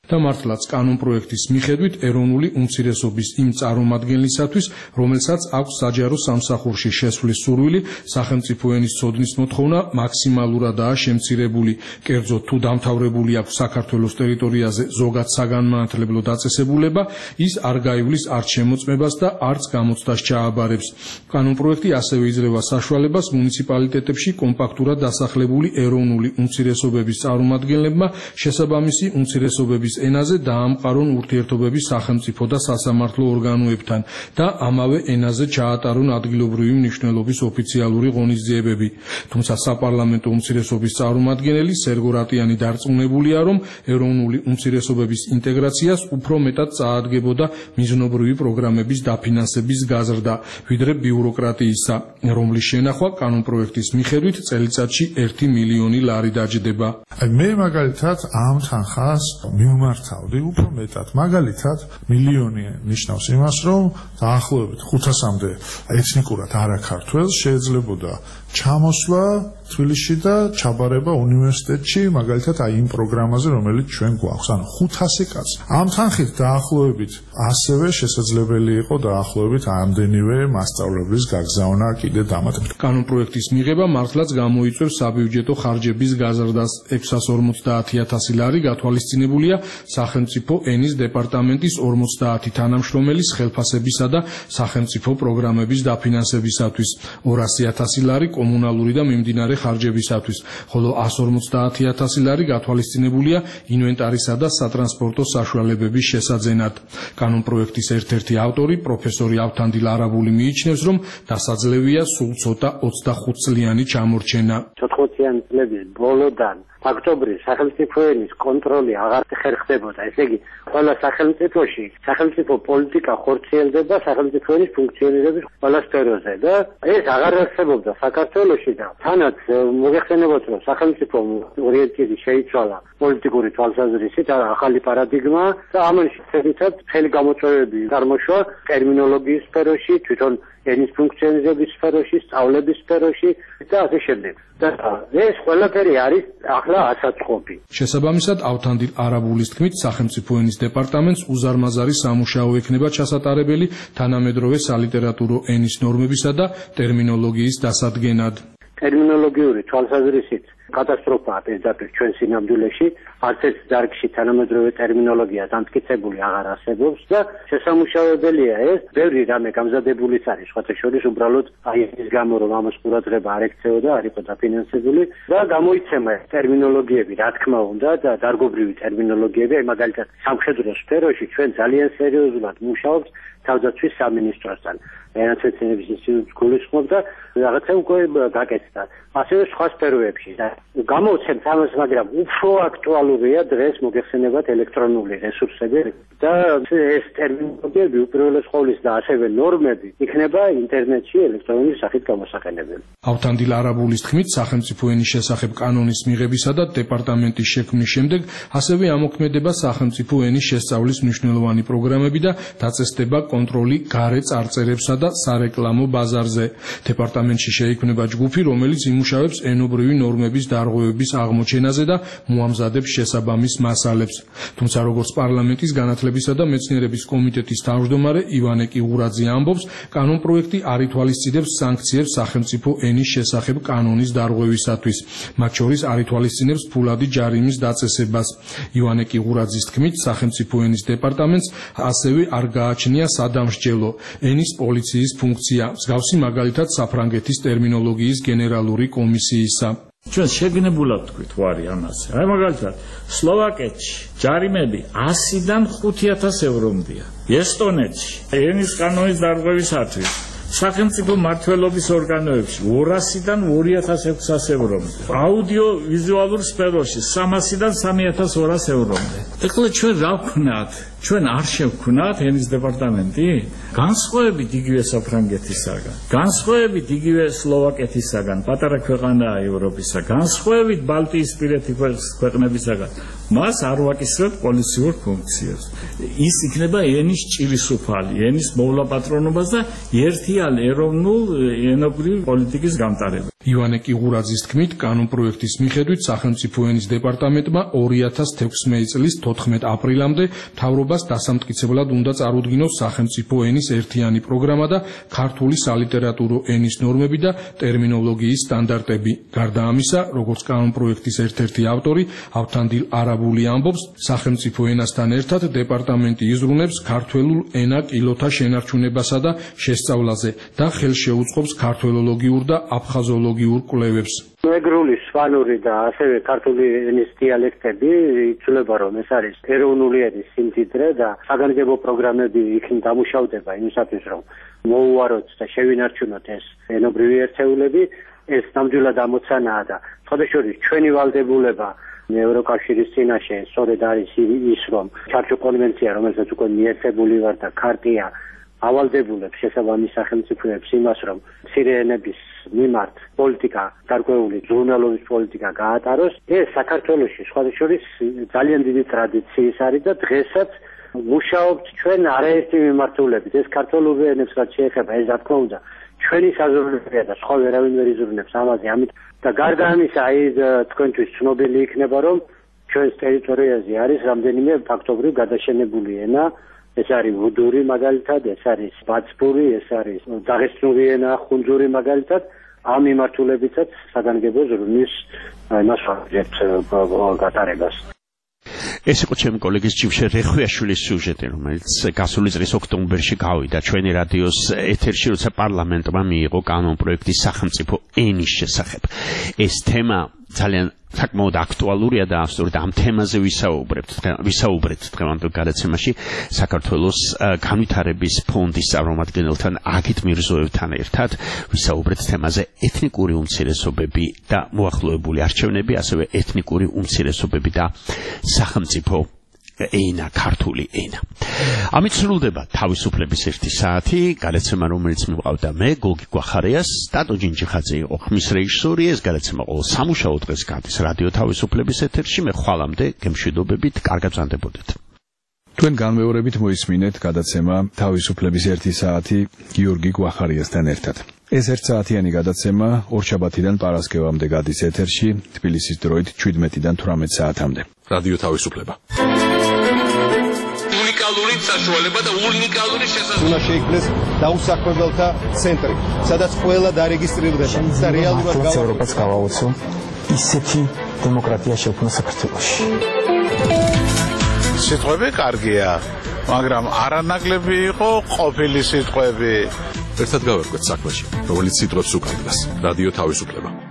და მართლაც კანონპროექტის მიხედვით ეროვნული უმცირესობის იმ წარმომადგენლისათვის, რომელსაც აქვს საჯარო სამსახურში შესვლის სურვილი, სახელმწიფო ენის ცოდნის მოთხოვნა მაქსიმალურადაა შემცირებული. კერძოდ, თუ დამთავრებული აქვს საქართველოს ტერიტორიაზე ზოგად საგანმანათლებლო დაწესებულება, ის არ გაივლის არც შემოწმებას და არც გამოცდას ჩააბარებს. კანონპროექტი ასევე იძლევა საშუალებას მუნიციპალიტეტებში კომპაქტურად დასახლებული ეროვნული უმცირესობების წარმომადგენლებმა შესაბამისი უმცირესობების ენაზე დაამყარონ ურთიერთობები სახელმწიფო და სასამართლო ორგანოებთან და ამავე ენაზე ჩაატარონ ადგილობრივი მნიშვნელობის ოფიციალური ღონისძიებები. თუმცა საპარლამენტო უმცირესობის წარმომადგენელი სერგო რატიანი დარწმუნებულია, რომ ეროვნული უმცირესობების ინტეგრაციას უფრო მეტად წაადგებოდა მიზნობრივი პროგრამების დაფინანსების გაზრდა, ვიდრე ბიუროკრატიისა, რომლის შენახვა კანონპროექტის მიხედვით წელიწადში ერთი მილიონი ლარი დაჯდება. მე მაგალითად ამ თანხას მიმართავდი უფრო მეტად. მაგალითად, მილიონი ნიშნავს იმას, რომ დაახლოებით ხუთასამდე ეთნიკურად არაქართველს შეიძლებოდა ჩამოსვლა თბილისში და ჩაბარება უნივერსიტეტში, მაგალითად აი იმ პროგრამაზე, რომელიც ჩვენ გვაქვს, ანუ ხუთასი კაცი. ამ თანხით დაახლოებით ასევე შესაძლებელი იყო დაახლოებით ამდენივე მასწავლებლის გაგზავნა კიდე დამატებით. კანონპროექტის მიღება მართლაც გამოიწვევს საბიუჯეტო ხარჯების გაზრდას. ექვსას ორმოცდაათი ათასი ლარი გათვალისწინებულია სახელმწიფო ენის დეპარტამენტის ორმოცდაათი თანამშრომელის ხელფასებისა და სახელმწიფო პროგრამების დაფინანსებისათვის, ორასი ათასი ლარი კომუნალური და მიმდინარე ხარჯებისათვის, ხოლო ასი ორმოცდაათი ათასი ლარი გათვალისწინებულია ინვენტარისა და სატრანსპორტო საშუალებების შესაძენად. კანონპროექტის ერთ-ერთი ავტორი, პროფესორი ავთანდილ არაბული მიიჩნევს, რომ დასაძლევია სულ ცოტა ოცდახუთწლიანი ჩამორჩენა. ოთხმოციანი წლების ბოლოდან ოქტომბრის სახელმწიფო ენის კონტროლი აღარ ხერხდებოდა. ესე იგი, ყველა სახელმწიფოში სახელმწიფო პოლიტიკა ხორციელდება სახელმწიფო ენის ფუნქციონირების ყველა სფეროზე და ეს აღარ არსებობდა საქართველოში და თანაც მოგეხსენებათ, რომ სახელმწიფო ორიენტირი შეიცვალა პოლიტიკური თვალსაზრისით, ახალი პარადიგმა და ამან შესაძლებლად მთელი გამოწვევები წარმოშვა ტერმინოლოგიის სფეროში, თვითონ ენის ფუნქციონირების სფეროში, სწავლების სფეროში და ასე შემდეგ. და ეს ყველაფერი არის ახლა ასაწყობი. შესაბამისად, ავთანდილ არაბულის თქმით, სახელმწიფო ენის დეპარტამენტს უზარმაზარი სამუშაო ექნება ჩასატარებელი თანამედროვე სალიტერატურო ენის ნორმებისა და ტერმინოლოგიის დასადგენად. ტერმინოლოგიური თვალსაზრისით კატასტროფაა პირდაპირ ჩვენ სინამდვილეში, არც ერთ დარგში თანამედროვე ტერმინოლოგია დამტკიცებული აღარ არსებობს და შესამუშავებელია ეს, ბევრი რამე გამზადებულიც არის, სხვათა შორის უბრალოდ აი ის გამო, რომ ამას ყურადღება არ ექცეოდა, არ იყო დაფინანსებული და გამოიცემა ტერმინოლოგიები, რა თქმა უნდა, და დარგობრივი ტერმინოლოგიები, აი მაგალითად სამხედრო სფეროში ჩვენ ძალიან სერიოზულად მუშაობთ თავდაცვის სამინისტროსთან. ენათმეცნიერების ინსტიტუტს გულისხმობ და რაღაცა უკვე გაკეთდა. ასევე სხვა სფეროებში და გამოვცემთ ამას, მაგრამ უფრო აქტუალურია დღეს მოგეხსენებათ ელექტრონული რესურსები და ეს ტერმინოლოგიები უპირველეს ყოვლის და ასევე ნორმები იქნება ინტერნეტში ელექტრონული სახით გამოსაყენებელი. ავთანდილ არაბულის თქმით, სახელმწიფო ენის შესახებ კანონის მიღებისა და დეპარტამენტის შექმნის შემდეგ ასევე ამოქმედება სახელმწიფო ენის შესწავლის მნიშვნელოვანი პროგრამები და დაწესდება კონტროლი გარე წარწერებსა და სარეკლამო ბაზარზე. დეპარტამენტში შეიქმნება ჯგუფი, რომელიც იმუშავებს ენობრივი ნორმების დარღვევების აღმოჩენაზე და მოამზადებს შესაბამის მასალებს. თუმცა როგორც პარლამენტის განათლებისა და მეცნიერების კომიტეტის თავმჯდომარე ივანე კიღურაძე ამბობს, კანონპროექტი არ ითვალისწინებს სანქციებს სახელმწიფო ენის შესახებ კანონის დარღვევისათვის. მათ შორის არ ითვალისწინებს ფულადი ჯარიმის დაწესებას. ივანე კიღურაძის თქმით, სახელმწიფო ენის დეპარტამენტს ასევე არ გააჩნია სადამსჯელო ენის პოლიციის ფუნქცია, მსგავსი მაგალითად საფრანგეთის ტერმინოლოგიის გენერალური კომისიისა. ჩვენ შეგნებულად თქვით ვარი ამაზე. აი მაგალითად, სლოვაკეთში ჯარიმები ასიდან ხუთი ათას ევრომდია. ესტონეთში ენის კანონის დარღვევისათვის სახელმწიფო მმართველობის ორგანოებში ორასიდან ორი ათას ექვსას ევრომდე. აუდიო-ვიზუალურ სფეროში სამასიდან სამი ათას ორას ევრომდე. ეხლა ჩვენ რა ვქნათ? ჩვენ არ შევქნათ ენის დეპარტამენტი? განსხვავებით იგივე საფრანგეთისაგან, განსხვავებით იგივე სლოვაკეთისაგან, პატარა ქვეყანაა ევროპისა, განსხვავებით ბალტიისპირეთი ქვეყნებისაგან, მას არ ვაკისრებთ პოლიციურ ფუნქციებს. ის იქნება ენის ჭირისუფალი, ენის მოვლაპატრონობას და ერთიან ეროვნულ ენობრივ პოლიტიკის გამტარება. ივანე კიღურაძის თქმით, კანონპროექტის მიხედვით სახელმწიფო ენის დეპარტამენტმა ორი ათას თექვსმეტი წლის თოთხმეტ აპრილამდე მთავრობას დასამტკიცებლად უნდა წარუდგინოს სახელმწიფო ენის ერთიანი პროგრამა და ქართული სალიტერატურო ენის ნორმები და ტერმინოლოგიის სტანდარტები. გარდა ამისა, როგორც კანონპროექტის ერთ-ერთი ავტორი ავთანდილ არაბული ამბობს, სახელმწიფო ენასთან ერთად დეპარტამენტი იზრუნებს ქართველულ ენა კილოთა შენარჩუნებასა და შესწავლაზე და ხელს შეუწყობს ქართველოლოგიურ და აფხაზოლოგიურ კვლევებს. ეგრული, სვანური და ასევე ქართული ენის დიალექტები იცვლება, რომ ეს არის ეროვნული ენის სიმდიდრე და საგანგებო პროგრამები იქნ დამუშავდება იმისათვის, რომ მოუაროთ და შევინარჩუნოთ ეს ენობრივი ერთეულები. ეს ნამდვილად ამოცანაა და სხვადასხვა ჩვენი ვალდებულება ევროკავშირის წინაშე სწორედ არის ის, რომ ჩარჩო კონვენცია, რომელსაც უკვე მიერთებული ვარ და ქარტია ავალდებულებს შესაბამის სახელმწიფოებს იმას, რომ მცირე ენების მიმართ პოლიტიკა, გარკვეული ჟურნალობის პოლიტიკა გაატაროს. ეს საქართველოში სხვადასხვა ძალიან დიდი ტრადიციის არის და დღესაც მუშაობთ ჩვენ არაერთი მიმართულებით. ეს ქართულ ენებს რაც შეეხება, ეს რა თქმა უნდა ჩვენი საზრუნებია და სხვა ვერავინ ვერ იზრუნებს ამაზე. ამით და გარდა ამისა, აი თქვენთვის ცნობილი იქნება, რომ ჩვენს ტერიტორიაზე არის რამდენიმე ფაქტობრივ გადაშენებული ენა. ეს არის ვუდური მაგალითად, ეს არის ბაცბური, ეს არის დაღესტნური ენა, ხუნძური მაგალითად. ამ მიმართულებითაც საგანგებო ზრუნვის იმას ვაძლევთ გატარებას. ეს იყო ჩემი კოლეგის ჯიმშე რეხვიაშვილის სიუჟეტი, რომელიც გასული წლის ოქტომბერში გავიდა ჩვენი რადიოს ეთერში, როცა პარლამენტმა მიიღო კანონპროექტი სახელმწიფო ენის შესახებ. ეს თემა ძალიან საკმაოდ აქტუალურია და სწორედ ამ თემაზე ვისაუბრებთ ვისაუბრეთ დღევანდელ გადაცემაში საქართველოს განვითარების ფონდის წარმომადგენელთან აგით მირზოევთან ერთად ვისაუბრეთ თემაზე ეთნიკური უმცირესობები და მოახლოებული არჩევნები, ასევე ეთნიკური უმცირესობები და სახელმწიფო ენა, ქართული ენა. ამით სრულდება თავისუფლების ერთი საათი, გადაცემა რომელიც მივყავდა მე, გოგი გვახარიას, დატო ჯინჯიხაძე იყო ხმის რეჟისორი. ეს გადაცემა ყოველ სამუშაო დღეს გადის რადიო თავისუფლების ეთერში. მე ხვალამდე გემშვიდობებით, კარგად ბრძანდებოდეთ. თქვენ განმეორებით მოისმინეთ გადაცემა თავისუფლების ერთი საათი გიორგი გვახარიასთან ერთად. ეს ერთსაათიანი გადაცემა ორშაბათიდან პარასკევამდე გადის ეთერში, თბილისის დროით შვიდმეტიდან თვრამეტ საათამდე. რადიო თავისუფლება. უნიკალური საშუალება და უნიკალური შესაძლებლობა. უნდა შეიქმნეს დაუსაქმებელთა ცენტრი, სადაც ყველა დარეგისტრირდება და რეალურად ევროპას გავაოცო ისეთი დემოკრატია შექმნა საქართველოში. სიტყვები კარგია, მაგრამ არანაკლები იყო ყოფილი სიტყვები. ერთად გავერკვეთ საქმეში, რომელიც სიტყვებს უკარგავს. რადიო თავისუფლება.